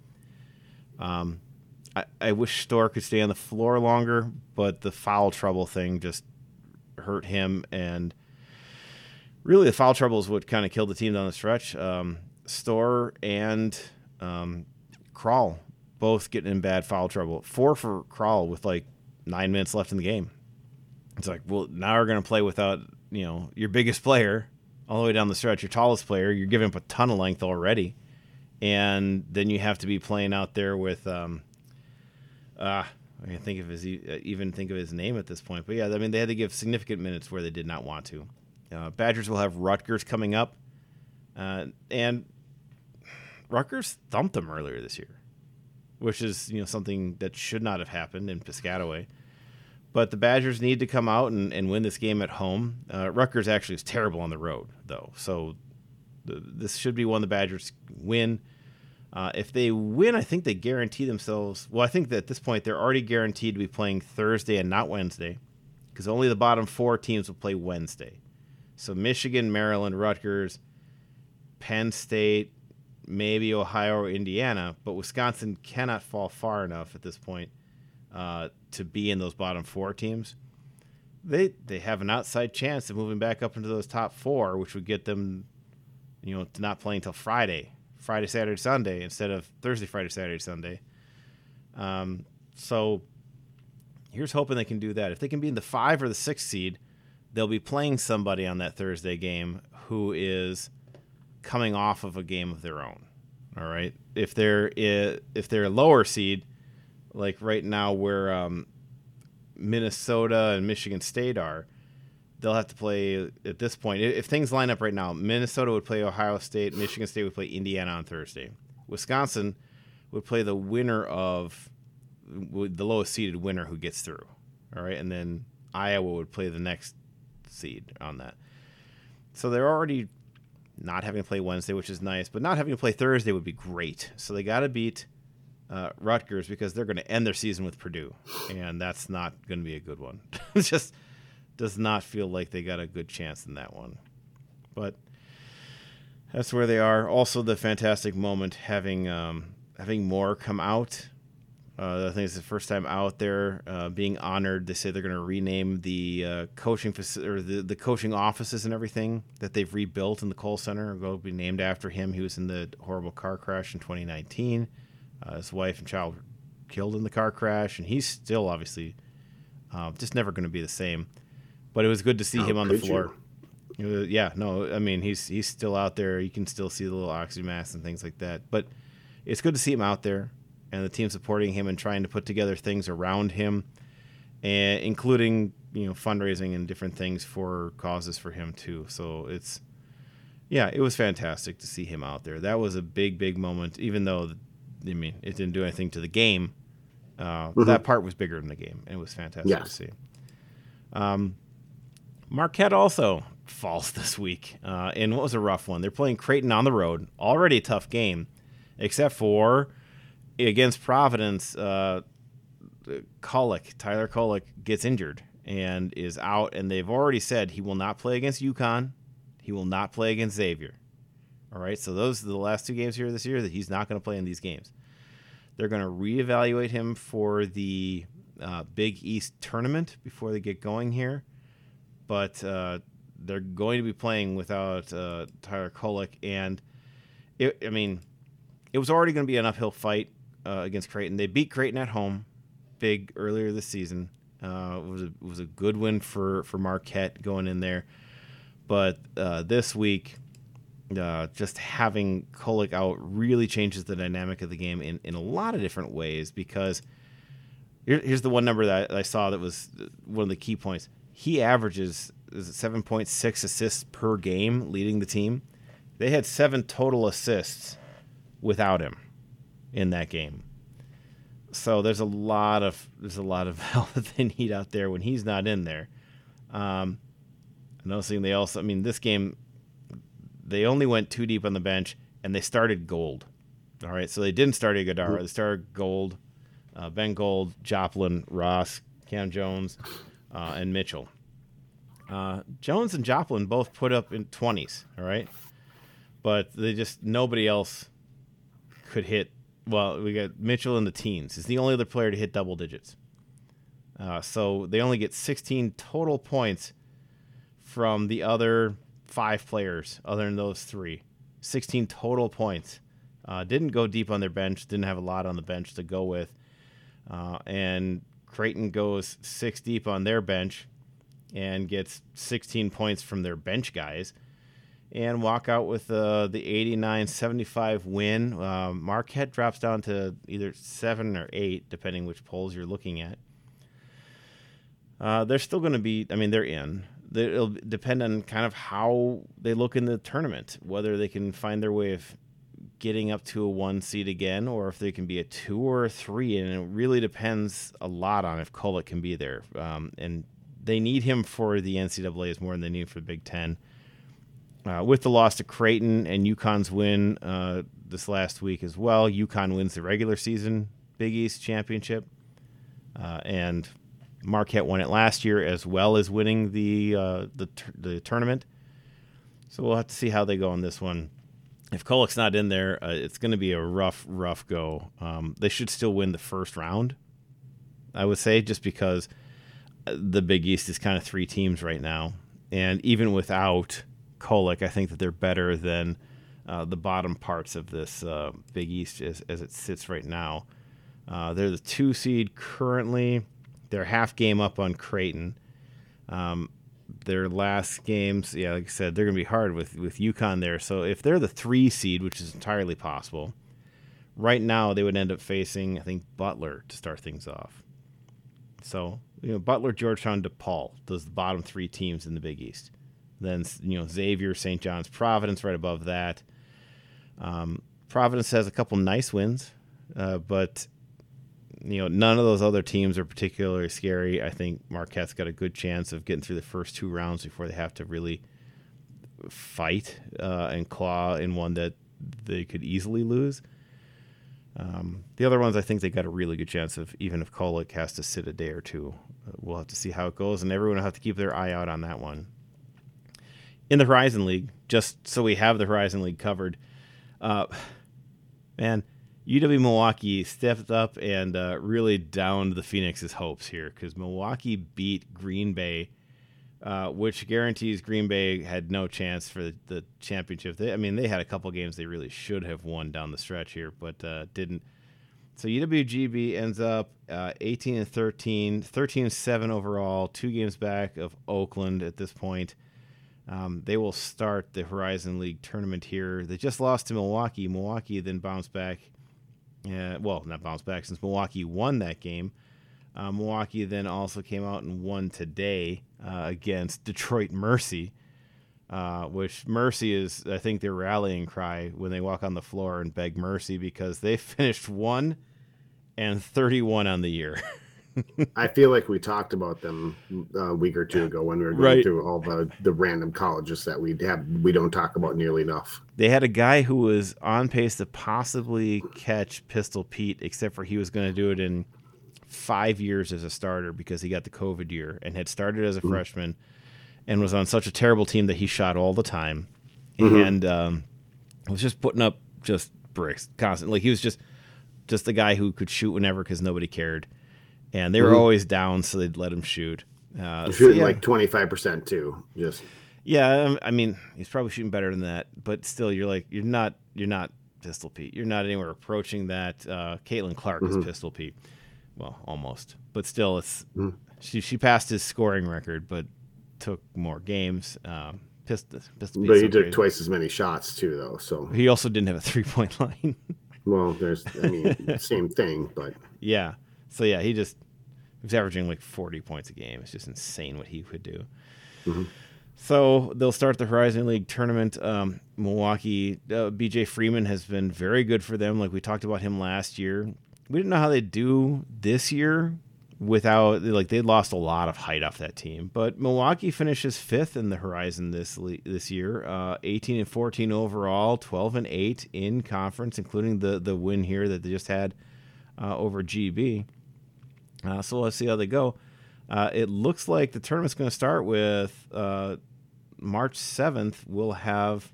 Um, I, I wish Storr could stay on the floor longer, but the foul trouble thing just hurt him. And really the foul trouble is what kind of killed the team down the stretch. Um, Storr and um, Kral both getting in bad foul trouble. Four for Kral with like nine minutes left in the game. It's like, well, now we're going to play without, you know, your biggest player all the way down the stretch, your tallest player. You're giving up a ton of length already. And then you have to be playing out there with, um, uh, I can't think of his, even think of his name at this point. But yeah, I mean, they had to give significant minutes where they did not want to. Uh, Badgers will have Rutgers coming up. Uh, and Rutgers thumped them earlier this year, which is, you know, something that should not have happened in Piscataway. But the Badgers need to come out and, and win this game at home. Uh, Rutgers actually is terrible on the road, though. So the, this should be one the Badgers win. Uh, if they win, I think they guarantee themselves. Well, I think that at this point they're already guaranteed to be playing Thursday and not Wednesday, because only the bottom four teams will play Wednesday. So Michigan, Maryland, Rutgers, Penn State, maybe Ohio or Indiana, but Wisconsin cannot fall far enough at this point uh, to be in those bottom four teams. They they have an outside chance of moving back up into those top four, which would get them, you know, to not play until Friday, Friday, Saturday, Sunday instead of Thursday, Friday, Saturday, Sunday. Um, so here's hoping they can do that. If they can be in the five or the six seed, they'll be playing somebody on that Thursday game who is coming off of a game of their own. All right, if they're if they're a lower seed, like right now where um, Minnesota and Michigan State are, they'll have to play at this point. If things line up right now, Minnesota would play Ohio State, Michigan State would play Indiana on Thursday. Wisconsin would play the winner of the lowest seeded winner who gets through. All right, and then Iowa would play the next seed on that. So they're already not having to play Wednesday, which is nice, but not having to play Thursday would be great. So they got to beat uh, Rutgers because they're going to end their season with Purdue, and that's not going to be a good one. It just does not feel like they got a good chance in that one. But that's where they are. Also, the fantastic moment having um, having Moore come out. Uh, I think it's the first time out there uh, being honored. They say they're going to rename the uh, coaching faci- or the, the coaching offices and everything that they've rebuilt in the Kohl Center are going to be named after him. He was in the horrible car crash in twenty nineteen. Uh, his wife and child were killed in the car crash, and he's still obviously uh, just never going to be the same. But it was good to see How him on the could floor. It was- yeah, no, I mean he's he's still out there. You can still see the little oxygen mask and things like that. But it's good to see him out there, and the team supporting him and trying to put together things around him, and including, you know, fundraising and different things for causes for him too. So it's, yeah, it was fantastic to see him out there. That was a big, big moment, even though, I mean, it didn't do anything to the game. Uh, Mm-hmm. That part was bigger than the game, and it was fantastic Yes. to see. Um, Marquette also falls this week uh, in what was a rough one. They're playing Creighton on the road, already a tough game, except for against Providence, uh, Kolek, Tyler Kolek gets injured and is out, and they've already said he will not play against UConn. He will not play against Xavier. All right, so those are the last two games here this year that he's not going to play in these games. They're going to reevaluate him for the uh, Big East tournament before they get going here, but uh, they're going to be playing without uh, Tyler Kolek, and it, I mean, it was already going to be an uphill fight uh, against Creighton. They beat Creighton at home, big earlier this season. Uh, it was a, it was a good win for, for Marquette going in there, but uh, this week, uh, just having Kolek out really changes the dynamic of the game in, in a lot of different ways. Because here, here's the one number that I saw that was one of the key points. He averages is it seven point six assists per game, leading the team. They had seven total assists without him in that game. So there's a lot of there's a lot of help that they need out there when he's not in there. Um, another thing they also, I mean, this game they only went two deep on the bench and they started Gold. All right, so they didn't start Iguodala. They started Gold, uh, Ben Gold, Joplin, Ross, Cam Jones, uh, and Mitchell. Uh, Jones and Joplin both put up in twenties. All right, but they just nobody else could hit. Well, we got Mitchell in the teens. He's the only other player to hit double digits. Uh, so they only get sixteen total points from the other five players, other than those three. sixteen total points. Uh, didn't go deep on their bench. Didn't have a lot on the bench to go with. Uh, and Creighton goes six deep on their bench and gets sixteen points from their bench guys. And walk out with uh, the eighty-nine seventy-five win. Uh, Marquette drops down to either seven or eight, depending which polls you're looking at. Uh, they're still going to be, I mean, they're in. They, it'll depend on kind of how they look in the tournament, whether they can find their way of getting up to a one seed again, or if they can be a two or a three. And it really depends a lot on if Kolek can be there. Um, and they need him for the N C double A's more than they need for the Big Ten. Uh, with the loss to Creighton and UConn's win uh, this last week as well, UConn wins the regular season Big East championship, uh, and Marquette won it last year as well as winning the uh, the the tournament. So we'll have to see how they go on this one. If Kolek's not in there, uh, it's going to be a rough, rough go. Um, they should still win the first round, I would say, just because the Big East is kind of three teams right now, and even without Kolek, I think that they're better than uh, the bottom parts of this uh, Big East as, as it sits right now. Uh, they're the two seed currently. They're half game up on Creighton. Um, their last games, yeah, like I said, they're going to be hard with, with UConn there. So if they're the three seed, which is entirely possible, right now they would end up facing, I think, Butler to start things off. So, you know, Butler, Georgetown, DePaul, those the bottom three teams in the Big East. Then, you know, Xavier, Saint John's, Providence right above that. Um, Providence has a couple nice wins, uh, but, you know, none of those other teams are particularly scary. I think Marquette's got a good chance of getting through the first two rounds before they have to really fight uh, and claw in one that they could easily lose. Um, the other ones, I think they got a really good chance of, even if Kolek has to sit a day or two. Uh, we'll have to see how it goes, and everyone will have to keep their eye out on that one. In the Horizon League, just so we have the Horizon League covered, uh, man, U W-Milwaukee stepped up and uh, really downed the Phoenix's hopes here because Milwaukee beat Green Bay, uh, which guarantees Green Bay had no chance for the, the championship. They, I mean, they had a couple games they really should have won down the stretch here, but uh, didn't. So U W G B ends up uh, eighteen and thirteen, thirteen and seven overall, two games back of Oakland at this point. Um, they will start the Horizon League tournament here. They just lost to Milwaukee. Milwaukee then bounced back. Uh, well, not bounced back since Milwaukee won that game. Uh, Milwaukee then also came out and won today uh, against Detroit Mercy, uh, which Mercy is, I think, their rallying cry when they walk on the floor and beg mercy because they finished one and thirty-one on the year. I feel like we talked about them a week or two ago when we were going right. through all the, the random colleges that we have we don't talk about nearly enough. They had a guy who was on pace to possibly catch Pistol Pete, except for he was going to do it in five years as a starter because he got the COVID year and had started as a mm-hmm. freshman and was on such a terrible team that he shot all the time mm-hmm. and um, was just putting up just bricks constantly. Like he was just just the guy who could shoot whenever because nobody cared. And they were mm-hmm. always down, so they'd let him shoot. Uh, shooting so yeah. like twenty-five percent too. Just yeah, I mean, he's probably shooting better than that, but still, you're like you're not you're not Pistol Pete. You're not anywhere approaching that. Uh, Caitlin Clark mm-hmm. is Pistol Pete. Well, almost, but still, it's mm-hmm. she she passed his scoring record, but took more games. Um, Pistol, Pistol but he so took crazy. twice as many shots too, though. So he also didn't have a three point line. Well, there's I mean, same thing, but yeah. So, yeah, he just he was averaging like forty points a game. It's just insane what he could do. Mm-hmm. So they'll start the Horizon League tournament. Um, Milwaukee, uh, B J Freeman has been very good for them. Like we talked about him last year. We didn't know how they do this year without, like they lost a lot of height off that team. But Milwaukee finishes fifth in the Horizon this this year, uh, eighteen and fourteen overall, twelve and eight in conference, including the, the win here that they just had uh, over G B. Uh, so let's see how they go. Uh, it looks like the tournament's going to start with uh, March seventh. We'll have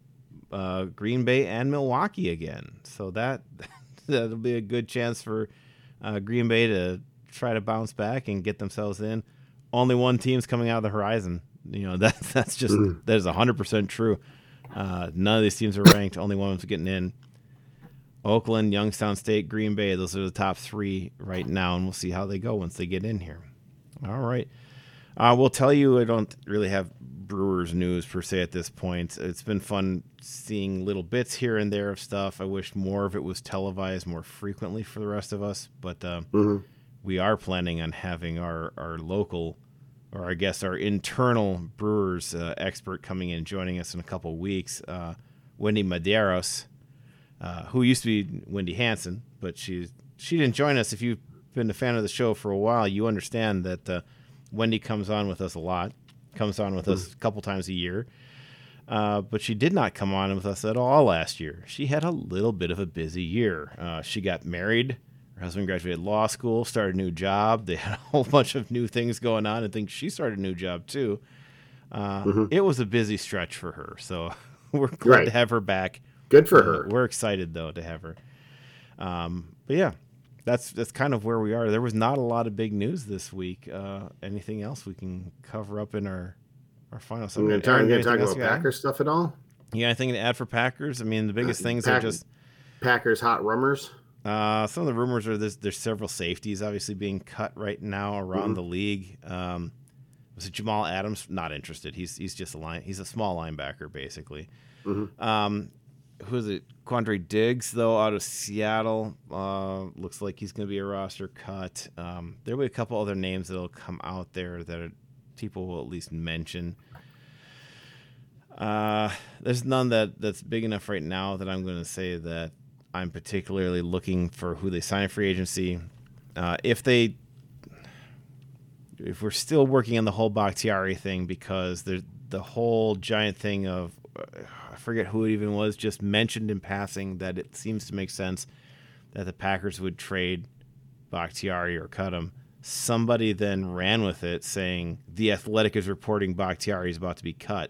uh, Green Bay and Milwaukee again. So that that'll be a good chance for uh, Green Bay to try to bounce back and get themselves in. Only one team's coming out of the Horizon. You know, that, that's just mm. that is one hundred percent true. Uh, none of these teams are ranked. Only one of them's getting in. Oakland, Youngstown State, Green Bay, those are the top three right now, and we'll see how they go once they get in here. All right. Uh, we'll tell you, I don't really have Brewers news per se at this point. It's been fun seeing little bits here and there of stuff. I wish more of it was televised more frequently for the rest of us, but uh, mm-hmm. we are planning on having our, our local, or I guess our internal Brewers uh, expert coming in, joining us in a couple weeks, uh, Wendy Medeiros. Uh, who used to be Wendy Hansen, but she she didn't join us. If you've been a fan of the show for a while, you understand that uh, Wendy comes on with us a lot, comes on with mm. us a couple times a year, uh, but she did not come on with us at all last year. She had a little bit of a busy year. Uh, she got married, her husband graduated law school, started a new job. They had a whole bunch of new things going on. I think she started a new job too. Uh, mm-hmm. It was a busy stretch for her, so we're glad right. to have her back. Good for her. Uh, we're excited, though, to have her. Um, but, yeah, that's that's kind of where we are. There was not a lot of big news this week. Uh, anything else we can cover up in our, our final segment? We're going to talk about Packers stuff at all? Yeah, anything to add for Packers? I mean, the biggest uh, things Pack- are just... Packers hot rumors? Uh, some of the rumors are there's, there's several safeties obviously being cut right now around mm-hmm. the league. Um, so Jamal Adams, not interested. He's he's just a line. He's a small linebacker, basically. Mm-hmm. Um, who is it? Quandre Diggs, though, out of Seattle. Uh, looks like he's going to be a roster cut. Um, there'll be a couple other names that'll come out there that are, people will at least mention. Uh, there's none that, that's big enough right now that I'm going to say that I'm particularly looking for who they sign in free agency. Uh, if they, if we're still working on the whole Bakhtiari thing, because there's the whole giant thing of, uh, I forget who it even was, just mentioned in passing that it seems to make sense that the Packers would trade Bakhtiari or cut him. Somebody then ran with it, saying The Athletic is reporting Bakhtiari is about to be cut.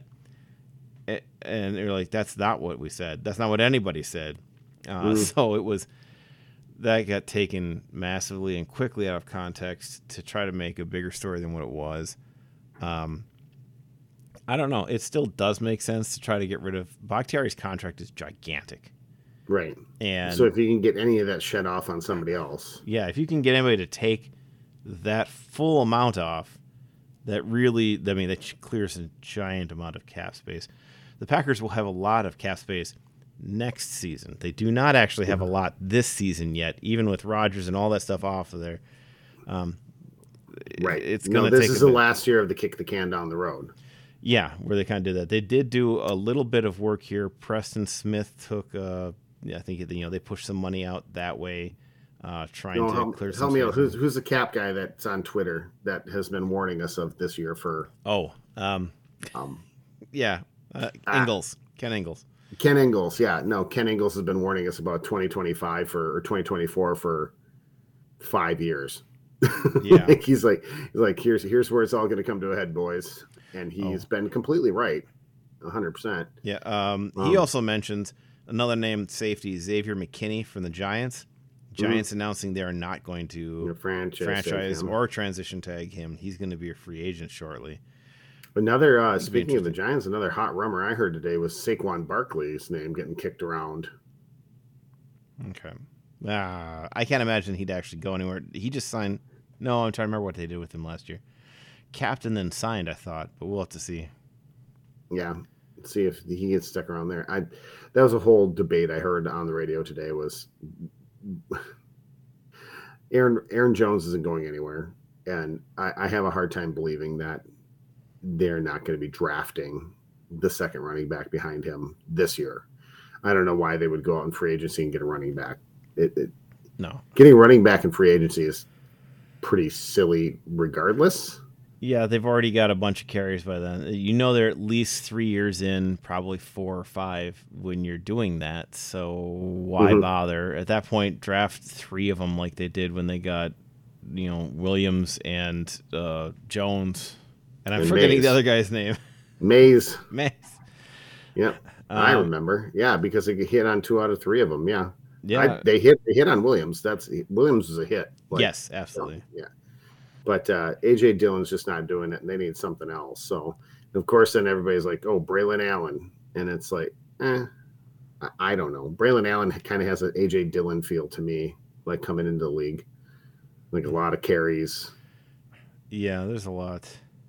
And they're like, that's not what we said. That's not what anybody said. Uh, mm. So it was, that got taken massively and quickly out of context to try to make a bigger story than what it was. Um, I don't know. It still does make sense to try to get rid of, Bakhtiari's contract is gigantic. Right. And so if you can get any of that shed off on somebody else. Yeah, if you can get anybody to take that full amount off, that really, I mean, that clears a giant amount of cap space. The Packers will have a lot of cap space next season. They do not actually have a lot this season yet, even with Rodgers and all that stuff off of there. Um, right. It's going to no, take this is the last year of the kick the can down the road. Yeah, where they kind of did that. They did do a little bit of work here. Preston Smith took, uh, yeah, I think you know they pushed some money out that way, uh, trying no, to help, clear. Help some me out. Who's who's the cap guy that's on Twitter that has been warning us of this year for? Oh, um, um yeah. Uh, Ingles, ah, Ken Ingles. Ken Ingles, yeah. No, Ken Ingles has been warning us about twenty twenty-five for or twenty twenty-four for five years. Yeah. he's like he's like here's here's where it's all going to come to a head, boys. And he's oh. been completely right, one hundred percent. Yeah. Um, um, he also mentions another name, safety, Xavier McKinney from the Giants. Giants mm-hmm. announcing they are not going to franchise, franchise or transition tag him. He's going to be a free agent shortly. Another, uh, speaking of the Giants, another hot rumor I heard today was Saquon Barkley's name getting kicked around. Okay. Uh, I can't imagine he'd actually go anywhere. He just signed. No, I'm trying to remember what they did with him last year. Captain then signed, I thought, but we'll have to see. Yeah, see if he gets stuck around there. I that was a whole debate I heard on the radio today. Was Aaron Aaron Jones isn't going anywhere, and I, I have a hard time believing that they're not going to be drafting the second running back behind him this year. I don't know why they would go out in free agency and get a running back. It, it, no, getting a running back in free agency is pretty silly, regardless. Yeah, they've already got a bunch of carries by then. You know they're at least three years in, probably four or five when you're doing that. So why mm-hmm. bother? At that point, draft three of them like they did when they got, you know, Williams and uh, Jones. And I'm and forgetting Mays. The other guy's name. Mays. Mays. Yep, um, I remember. Yeah, because they hit on two out of three of them. Yeah. Yeah. I, they hit they hit on Williams. That's Williams was a hit. Like, yes, absolutely. Yeah. But uh, A J Dillon's just not doing it, and they need something else. So, of course, then everybody's like, oh, Braylon Allen. And it's like, eh, I, I don't know. Braylon Allen kind of has an A J Dillon feel to me, like coming into the league. Like a lot of carries. Yeah, there's a lot.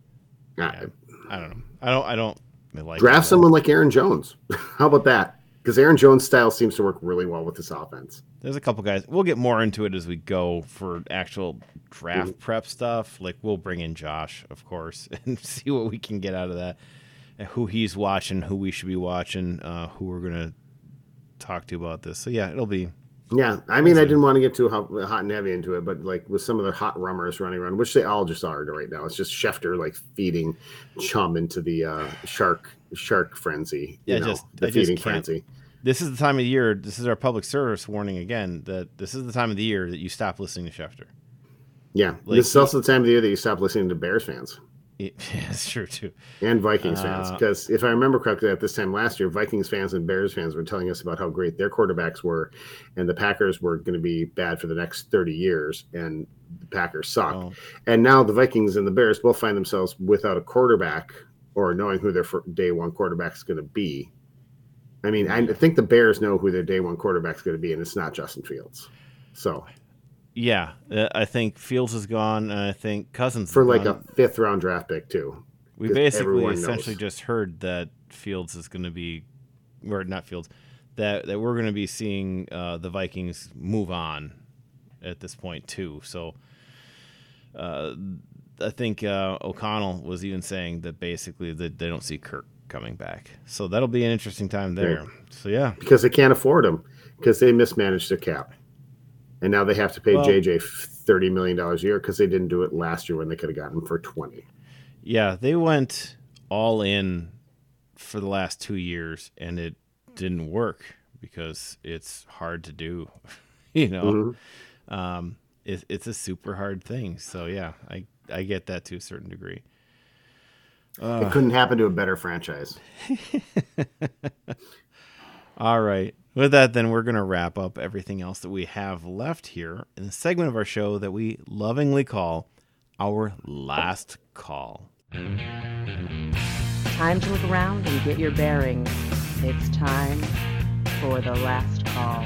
Yeah. I don't know. I don't. I don't like draft someone like Aaron Jones. How about that? Because Aaron Jones' style seems to work really well with this offense. There's a couple guys. We'll get more into it as we go for actual draft mm-hmm. prep stuff. Like we'll bring in Josh, of course, and see what we can get out of that. And who he's watching, who we should be watching, uh, who we're gonna talk to about this. So yeah, it'll be. Yeah, I mean, I didn't want to get too hot, hot and heavy into it, but like with some of the hot rummers running around, which they all just are right now. It's just Schefter like feeding chum into the uh, shark shark frenzy. You yeah, know, just the I feeding just can't. frenzy. This is the time of year. This is our public service warning again that this is the time of the year that you stop listening to Schefter. Yeah, like, this is also the time of the year that you stop listening to Bears fans. It, yeah, it's true too. And Vikings uh, fans, because if I remember correctly, at this time last year, Vikings fans and Bears fans were telling us about how great their quarterbacks were, and the Packers were going to be bad for the next thirty years, and the Packers suck. Oh. And now the Vikings and the Bears both find themselves without a quarterback or knowing who their day one quarterback is going to be. I mean, I think the Bears know who their day one quarterback is going to be, and it's not Justin Fields. So, Yeah, uh, I think Fields is gone, and I think Cousins for is like gone. a fifth round draft pick too. We 'Cause basically everyone essentially knows. just heard that Fields is going to be, or not Fields, that that we're going to be seeing uh, the Vikings move on at this point too. So uh, I think uh, O'Connell was even saying that basically that they don't see Kirk coming back. So that'll be an interesting time there. Right. So yeah, Because they can't afford him because they mismanaged their cap, and now they have to pay Well- J J thirty million dollars a year because they didn't do it last year when they could have gotten him for twenty. yeah, they went all in for the last two years, and it didn't work because it's hard to do. you know, Mm-hmm. um, it, it's a super hard thing. So yeah, I I get that to a certain degree. It couldn't happen to a better franchise. All right. With that, then, we're going to wrap up everything else that we have left here in the segment of our show that we lovingly call our last call. Time to look around and get your bearings. It's time for the last call.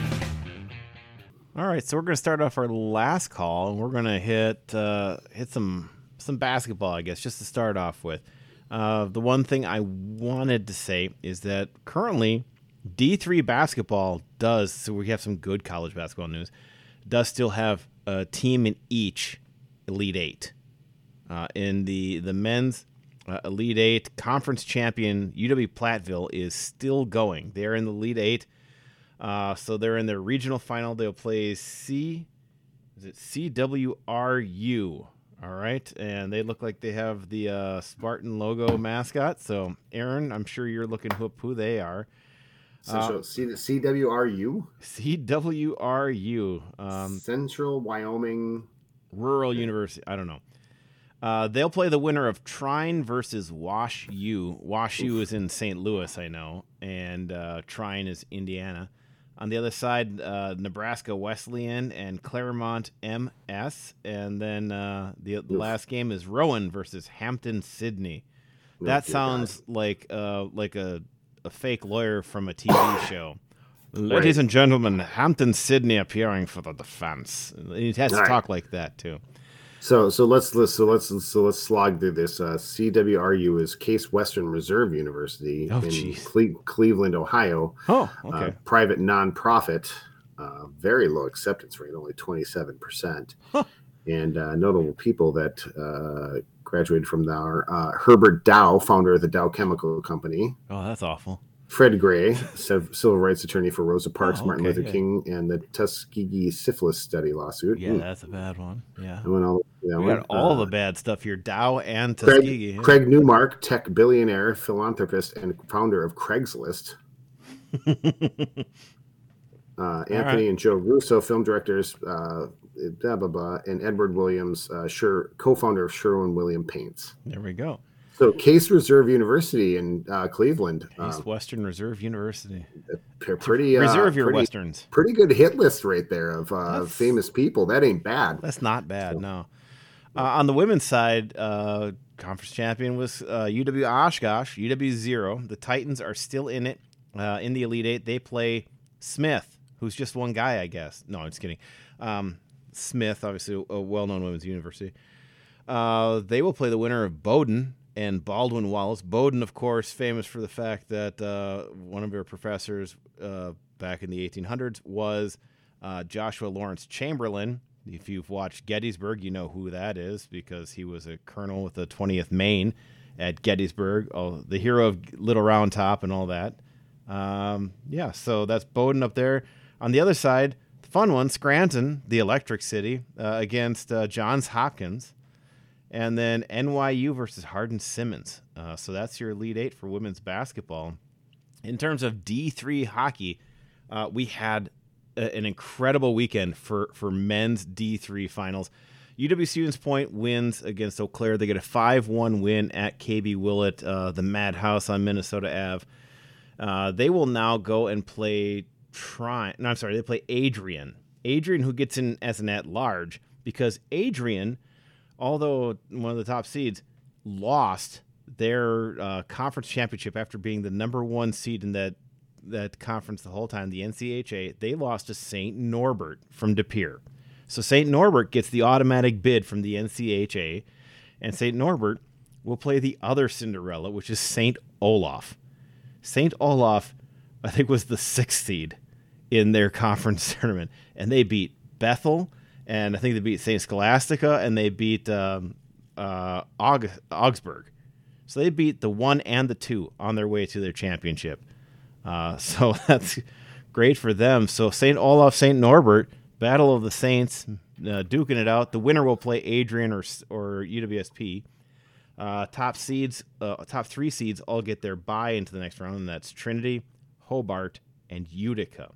All right, so we're going to start off our last call, and we're going to hit uh, hit some some basketball, I guess, just to start off with. Uh, the one thing I wanted to say is that currently D three basketball does, so we have some good college basketball news, does still have a team in each Elite Eight. Uh, in the, the men's uh, Elite Eight, conference champion U W Platteville is still going. They're in the Elite Eight. Uh, so they're in their regional final. They'll play C, is it C W R U? All right, and they look like they have the uh, Spartan logo mascot. So, Aaron, I'm sure you're looking up who they are. Central, C- CWRU? C W R U, um, Central Wyoming. Rural University. I don't know. Uh, they'll play the winner of Trine versus Wash U. Wash U is in Saint Louis, I know, and uh, Trine is Indiana. On the other side, uh, Nebraska Wesleyan and Claremont M S. And then uh, the, the last game is Rowan versus Hampton Sydney. That dear sounds like uh, like a, a fake lawyer from a T V show. Ladies Right. and gentlemen, Hampton Sydney appearing for the defense. He has to All right. talk like that, too. So so let's let's so let's so let's slog through this. Uh, C W R U is Case Western Reserve University Oh, in jeez. Cle- Cleveland, Ohio. Oh, Uh, okay. private nonprofit, uh, very low acceptance rate, only twenty-seven percent. Huh. And uh, notable people that uh, graduated from there: uh, Herbert Dow, founder of the Dow Chemical Company; Oh, that's awful. Fred Gray, civ- civil rights attorney for Rosa Parks, Oh, Martin okay, Luther yeah. King, and the Tuskegee syphilis study lawsuit. Yeah, Mm. that's a bad one. Yeah. I went all that We one. got all Uh, the bad stuff here. Dow and Tuskegee. Craig, yeah. Craig Newmark, tech billionaire, philanthropist, and founder of Craigslist. Uh, Anthony right. and Joe Russo, film directors, uh, blah, blah, blah, and Edward Williams, uh, Sher- co-founder of Sherwin-Williams Paints. There we go. So Case Reserve University in uh, Cleveland. East Uh, Western Reserve University. p- pretty, uh, Reserve your pretty, Westerns. pretty good hit list right there of uh, That's- famous people. That ain't bad. That's not bad, no. Uh, on the women's side, uh, conference champion was uh, U W Oshkosh, U W zero. The Titans are still in it, uh, in the Elite Eight. They play Smith, who's just one guy, I guess. No, I'm just kidding. Um, Smith, obviously a well-known women's university. Uh, they will play the winner of Bowdoin and Baldwin Wallace. Bowdoin, of course, famous for the fact that uh, one of their professors uh, back in the eighteen hundreds was uh, Joshua Lawrence Chamberlain. If you've watched Gettysburg, you know who that is because he was a colonel with the twentieth Maine at Gettysburg, oh, the hero of Little Round Top and all that. Um, yeah, so that's Bowdoin up there. On the other side, the fun one, Scranton, the Electric City, uh, against uh, Johns Hopkins. And then N Y U versus Hardin Simmons. Uh, so that's your Elite Eight for women's basketball. In terms of D three hockey, uh, we had a, an incredible weekend for, for men's D three finals. U W Stevens Point wins against Eau Claire. They get a five one win at K B Willett, uh, the Madhouse on Minnesota Avenue. Uh, they will now go and play Trine. No, I'm sorry. They play Adrian. Adrian, who gets in as an at-large, because Adrian, although one of the top seeds, lost their uh, conference championship after being the number one seed in that that conference the whole time, the N C H A. They lost to Saint Norbert from De Pere. So Saint Norbert gets the automatic bid from the N C H A, and Saint Norbert will play the other Cinderella, which is Saint Olaf. Saint Olaf, I think, was the sixth seed in their conference tournament, and they beat Bethel, and I think they beat Saint Scholastica, and they beat um, uh, Aug- Augsburg. So they beat the one and the two on their way to their championship. Uh, so that's great for them. So Saint Olaf, Saint Norbert, Battle of the Saints, uh, duking it out. The winner will play Adrian or or U W S P. Uh, top seeds, uh, top three seeds all get their bye into the next round, and that's Trinity, Hobart, and Utica.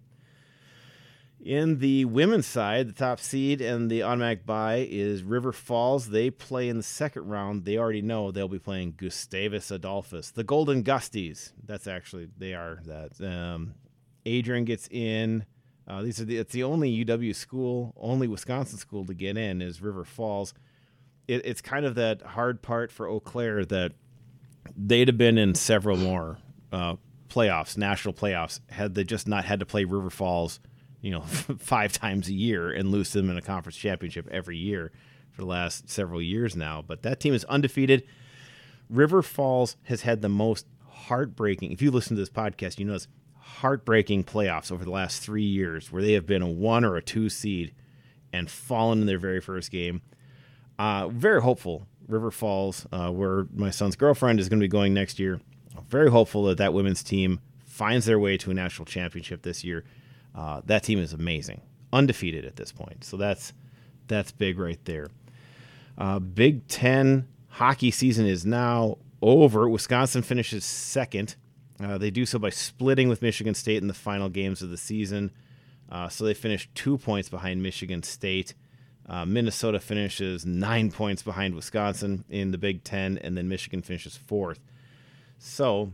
In the women's side, the top seed and the automatic bye is River Falls. They play in the second round. They already know they'll be playing Gustavus Adolphus, the Golden Gusties. That's actually, they are that. Um, Adrian gets in. Uh, these are the, it's the only U W school, only Wisconsin school to get in is River Falls. It, it's kind of that hard part for Eau Claire that they'd have been in several more uh, playoffs, national playoffs, had they just not had to play River Falls, you know, five times a year and lose them in a conference championship every year for the last several years now. But that team is undefeated. River Falls has had the most heartbreaking, if you listen to this podcast, you know this, heartbreaking playoffs over the last three years where they have been a one or a two seed and fallen in their very first game. Uh, very hopeful, River Falls, uh, where my son's girlfriend is going to be going next year. Very hopeful that that women's team finds their way to a national championship this year. Uh, that team is amazing, undefeated at this point. So that's that's big right there. Uh, Big Ten hockey season is now over. Wisconsin finishes second. Uh, they do so by splitting with Michigan State in the final games of the season. Uh, so they finished two points behind Michigan State. Uh, Minnesota finishes nine points behind Wisconsin in the Big Ten, and then Michigan finishes fourth. So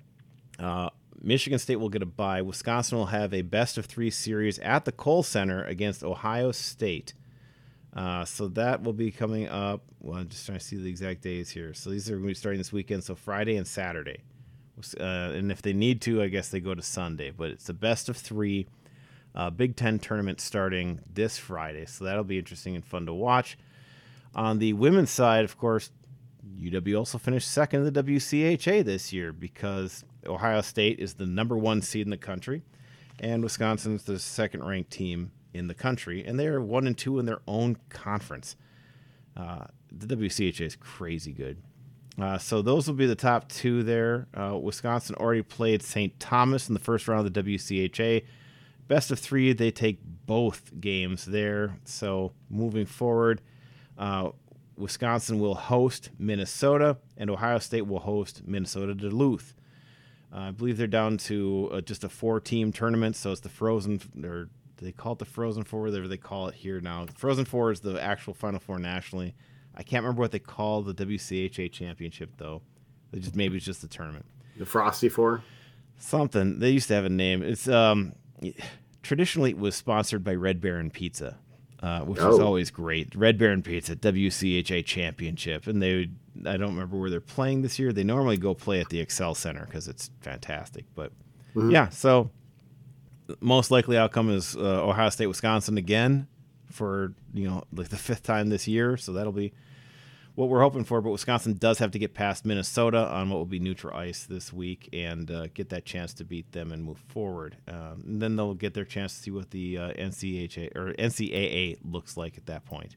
uh, Michigan State will get a bye. Wisconsin will have a best-of-three series at the Kohl Center against Ohio State. Uh, so that will be coming up. Well, I'm just trying to see the exact days here. So these are going to be starting this weekend, so Friday and Saturday. Uh, and if they need to, I guess they go to Sunday. But it's a best-of-three uh, Big Ten tournament starting this Friday. So that'll be interesting and fun to watch. On the women's side, of course, U W also finished second in the W C H A this year because Ohio State is the number one seed in the country, and Wisconsin's the second-ranked team in the country, and they're one and two in their own conference. Uh, the W C H A is crazy good. Uh, so those will be the top two there. Uh, Wisconsin already played Saint Thomas in the first round of the W C H A. Best of three, they take both games there. So moving forward, uh, Wisconsin will host Minnesota, and Ohio State will host Minnesota Duluth. Uh, I believe they're down to uh, just a four-team tournament, so it's the Frozen, or they call it the Frozen Four, whatever they call it here now. Frozen Four is the actual Final Four nationally. I can't remember what they call the W C H A championship, though. They just maybe it's just the tournament. The Frosty Four? Something. They used to have a name. It's um, traditionally it was sponsored by Red Baron Pizza. Uh, which oh. is always great. Red Baron Pizza, W C H A Championship. And they, I don't remember where they're playing this year. They normally go play at the Excel Center because it's fantastic. But, mm-hmm. yeah, so most likely outcome is uh, Ohio State, Wisconsin again for, you know, like the fifth time this year. So that'll be what we're hoping for. But Wisconsin does have to get past Minnesota on what will be neutral ice this week and uh, get that chance to beat them and move forward. Um, and then they'll get their chance to see what the uh, N C H A or N C A A looks like at that point.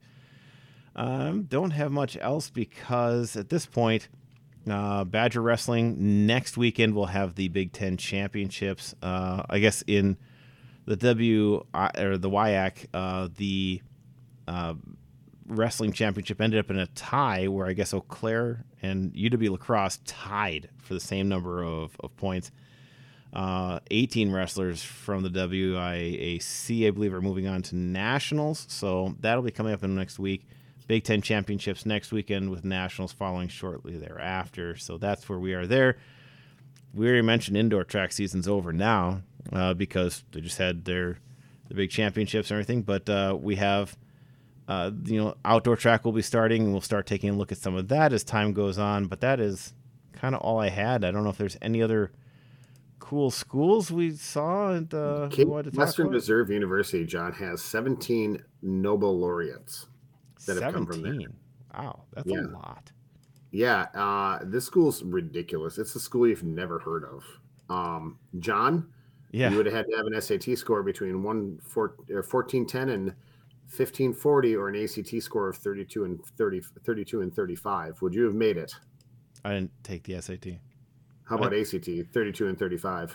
Um, don't have much else because at this point, uh, Badger Wrestling next weekend will have the Big Ten Championships. Uh, I guess in the W or the W I A C, uh, the uh, wrestling championship ended up in a tie where I guess Eau Claire and U W La Crosse tied for the same number of, of points. Uh, eighteen wrestlers from the W I A C, I believe, are moving on to nationals. So that'll be coming up in the next week. Big Ten championships next weekend with nationals following shortly thereafter. So that's where we are there. We already mentioned indoor track season's over now uh, because they just had their the big championships and everything. But uh, we have Uh, you know, outdoor track will be starting, and we'll start taking a look at some of that as time goes on. But that is kind of all I had. I don't know if there's any other cool schools we saw and uh, we wanted to talk Western about? Reserve University, John, has seventeen Nobel laureates that have come from there. seventeen. Wow, that's Yeah. a lot. Yeah, uh, this school's ridiculous. It's a school you've never heard of. Um, John, Yeah. you would have had to have an S A T score between one four, or fourteen ten and fifteen forty, or an A C T score of thirty-two and thirty, thirty-two and thirty-five. Would you have made it? I didn't take the S A T. How about A C T, thirty-two and thirty-five?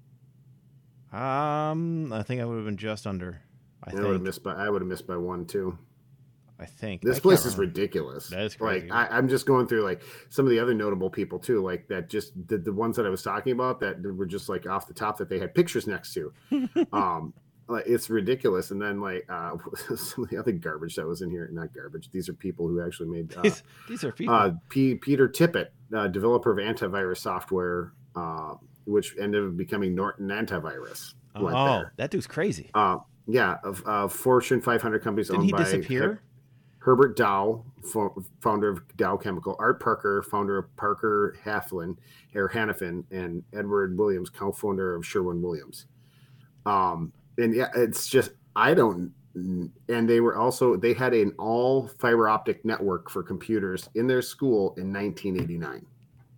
Um, I think I would have been just under. I I would have think. missed by. I would have missed by one too. I think This I place can't is remember. ridiculous. That is crazy. Like I, I'm just going through like some of the other notable people too, like that. Just the, the ones that I was talking about that were just like off the top that they had pictures next to. um, like it's ridiculous. And then like uh, some of the other garbage that was in here. Not garbage. These are people who actually made. Uh, These, these are people. uh, P, Peter Tippett, uh, developer of antivirus software, uh, which ended up becoming Norton Antivirus. went oh, there. that dude's crazy. Uh, yeah, of uh, Fortune five hundred companies Didn't owned he by disappear? Herbert Dow, fo- founder of Dow Chemical, Art Parker, founder of Parker Hannifin, or Hannifin, and Edward Williams, co-founder of Sherwin-Williams. Um, and yeah, it's just I don't. And they were also they had an all fiber optic network for computers in their school in nineteen eighty-nine.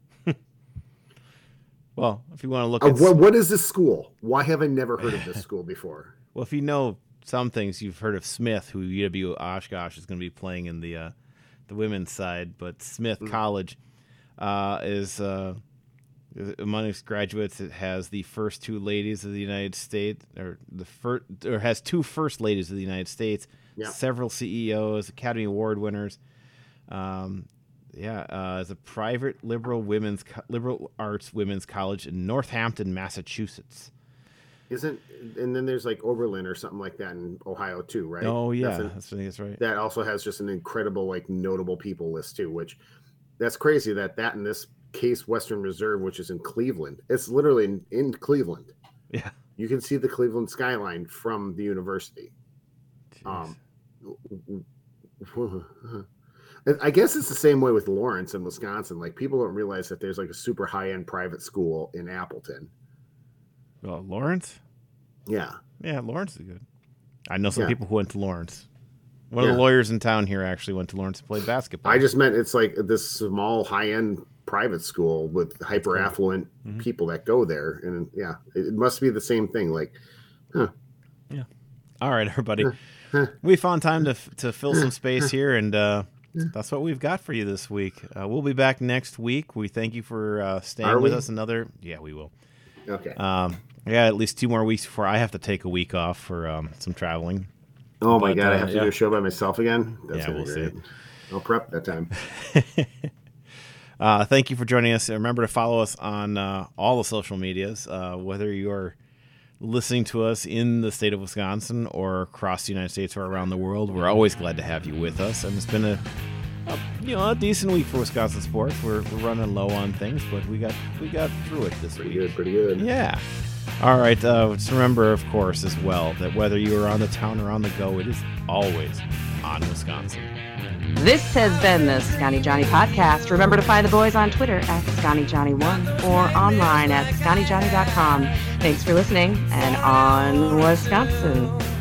Well, if you want to look Uh, at what, what is this school? Why have I never heard of this school before? well, if you know some things, you've heard of Smith, who U W Oshkosh is going to be playing in the uh, the women's side, but Smith Mm. College uh, is uh, among its graduates. It has the first two ladies of the United States, or the first, or has two first ladies of the United States. Yeah. Several C E Os, Academy Award winners. Um, yeah, uh, it's a private liberal women's co- liberal arts women's college in Northampton, Massachusetts. Isn't and then there's like Oberlin or something like that in Ohio too, right? Oh yeah, That's a- that's, I think that's right. that also has just an incredible like notable people list too, which that's crazy that that in this case Western Reserve, which is in Cleveland, it's literally in, in Cleveland. Yeah. You can see the Cleveland skyline from the university. Jeez. Um, I guess it's the same way with Lawrence in Wisconsin. Like people don't realize that there's like a super high end private school in Appleton. Well, Lawrence? Yeah. Yeah, Lawrence is good. I know some Yeah. people who went to Lawrence. One of Yeah. the lawyers in town here actually went to Lawrence to play basketball. I just meant it's like this small high end private school with hyper affluent Mhm. people that go there. And yeah, it, it must be the same thing. Like, huh. All right, everybody. We found time to to fill some space here, and uh, that's what we've got for you this week. Uh, we'll be back next week. We thank you for uh, staying Are with we? us another. Yeah, we will. Okay. Um, I got at least two more weeks before I have to take a week off for um, some traveling. oh my but, God. I uh, have to yeah. do a show by myself again. That's Yeah, gonna we'll be see. great. I'll prep that time. Uh, thank you for joining us. And remember to follow us on uh, all the social medias, uh, whether you're listening to us in the state of Wisconsin or across the United States or around the world. We're always glad to have you with us. And it's been a, a you know a decent week for Wisconsin sports. We're, we're running low on things, but we got we got through it this Pretty week. good. Pretty good. Yeah. All right. Uh, just remember, of course, as well, that whether you are on the town or on the go, it is always on Wisconsin. This has been the Scotty Johnny Podcast. Remember to find the boys on Twitter at Scotty Johnny one or online at scotty johnny dot com. Thanks for listening, and on Wisconsin.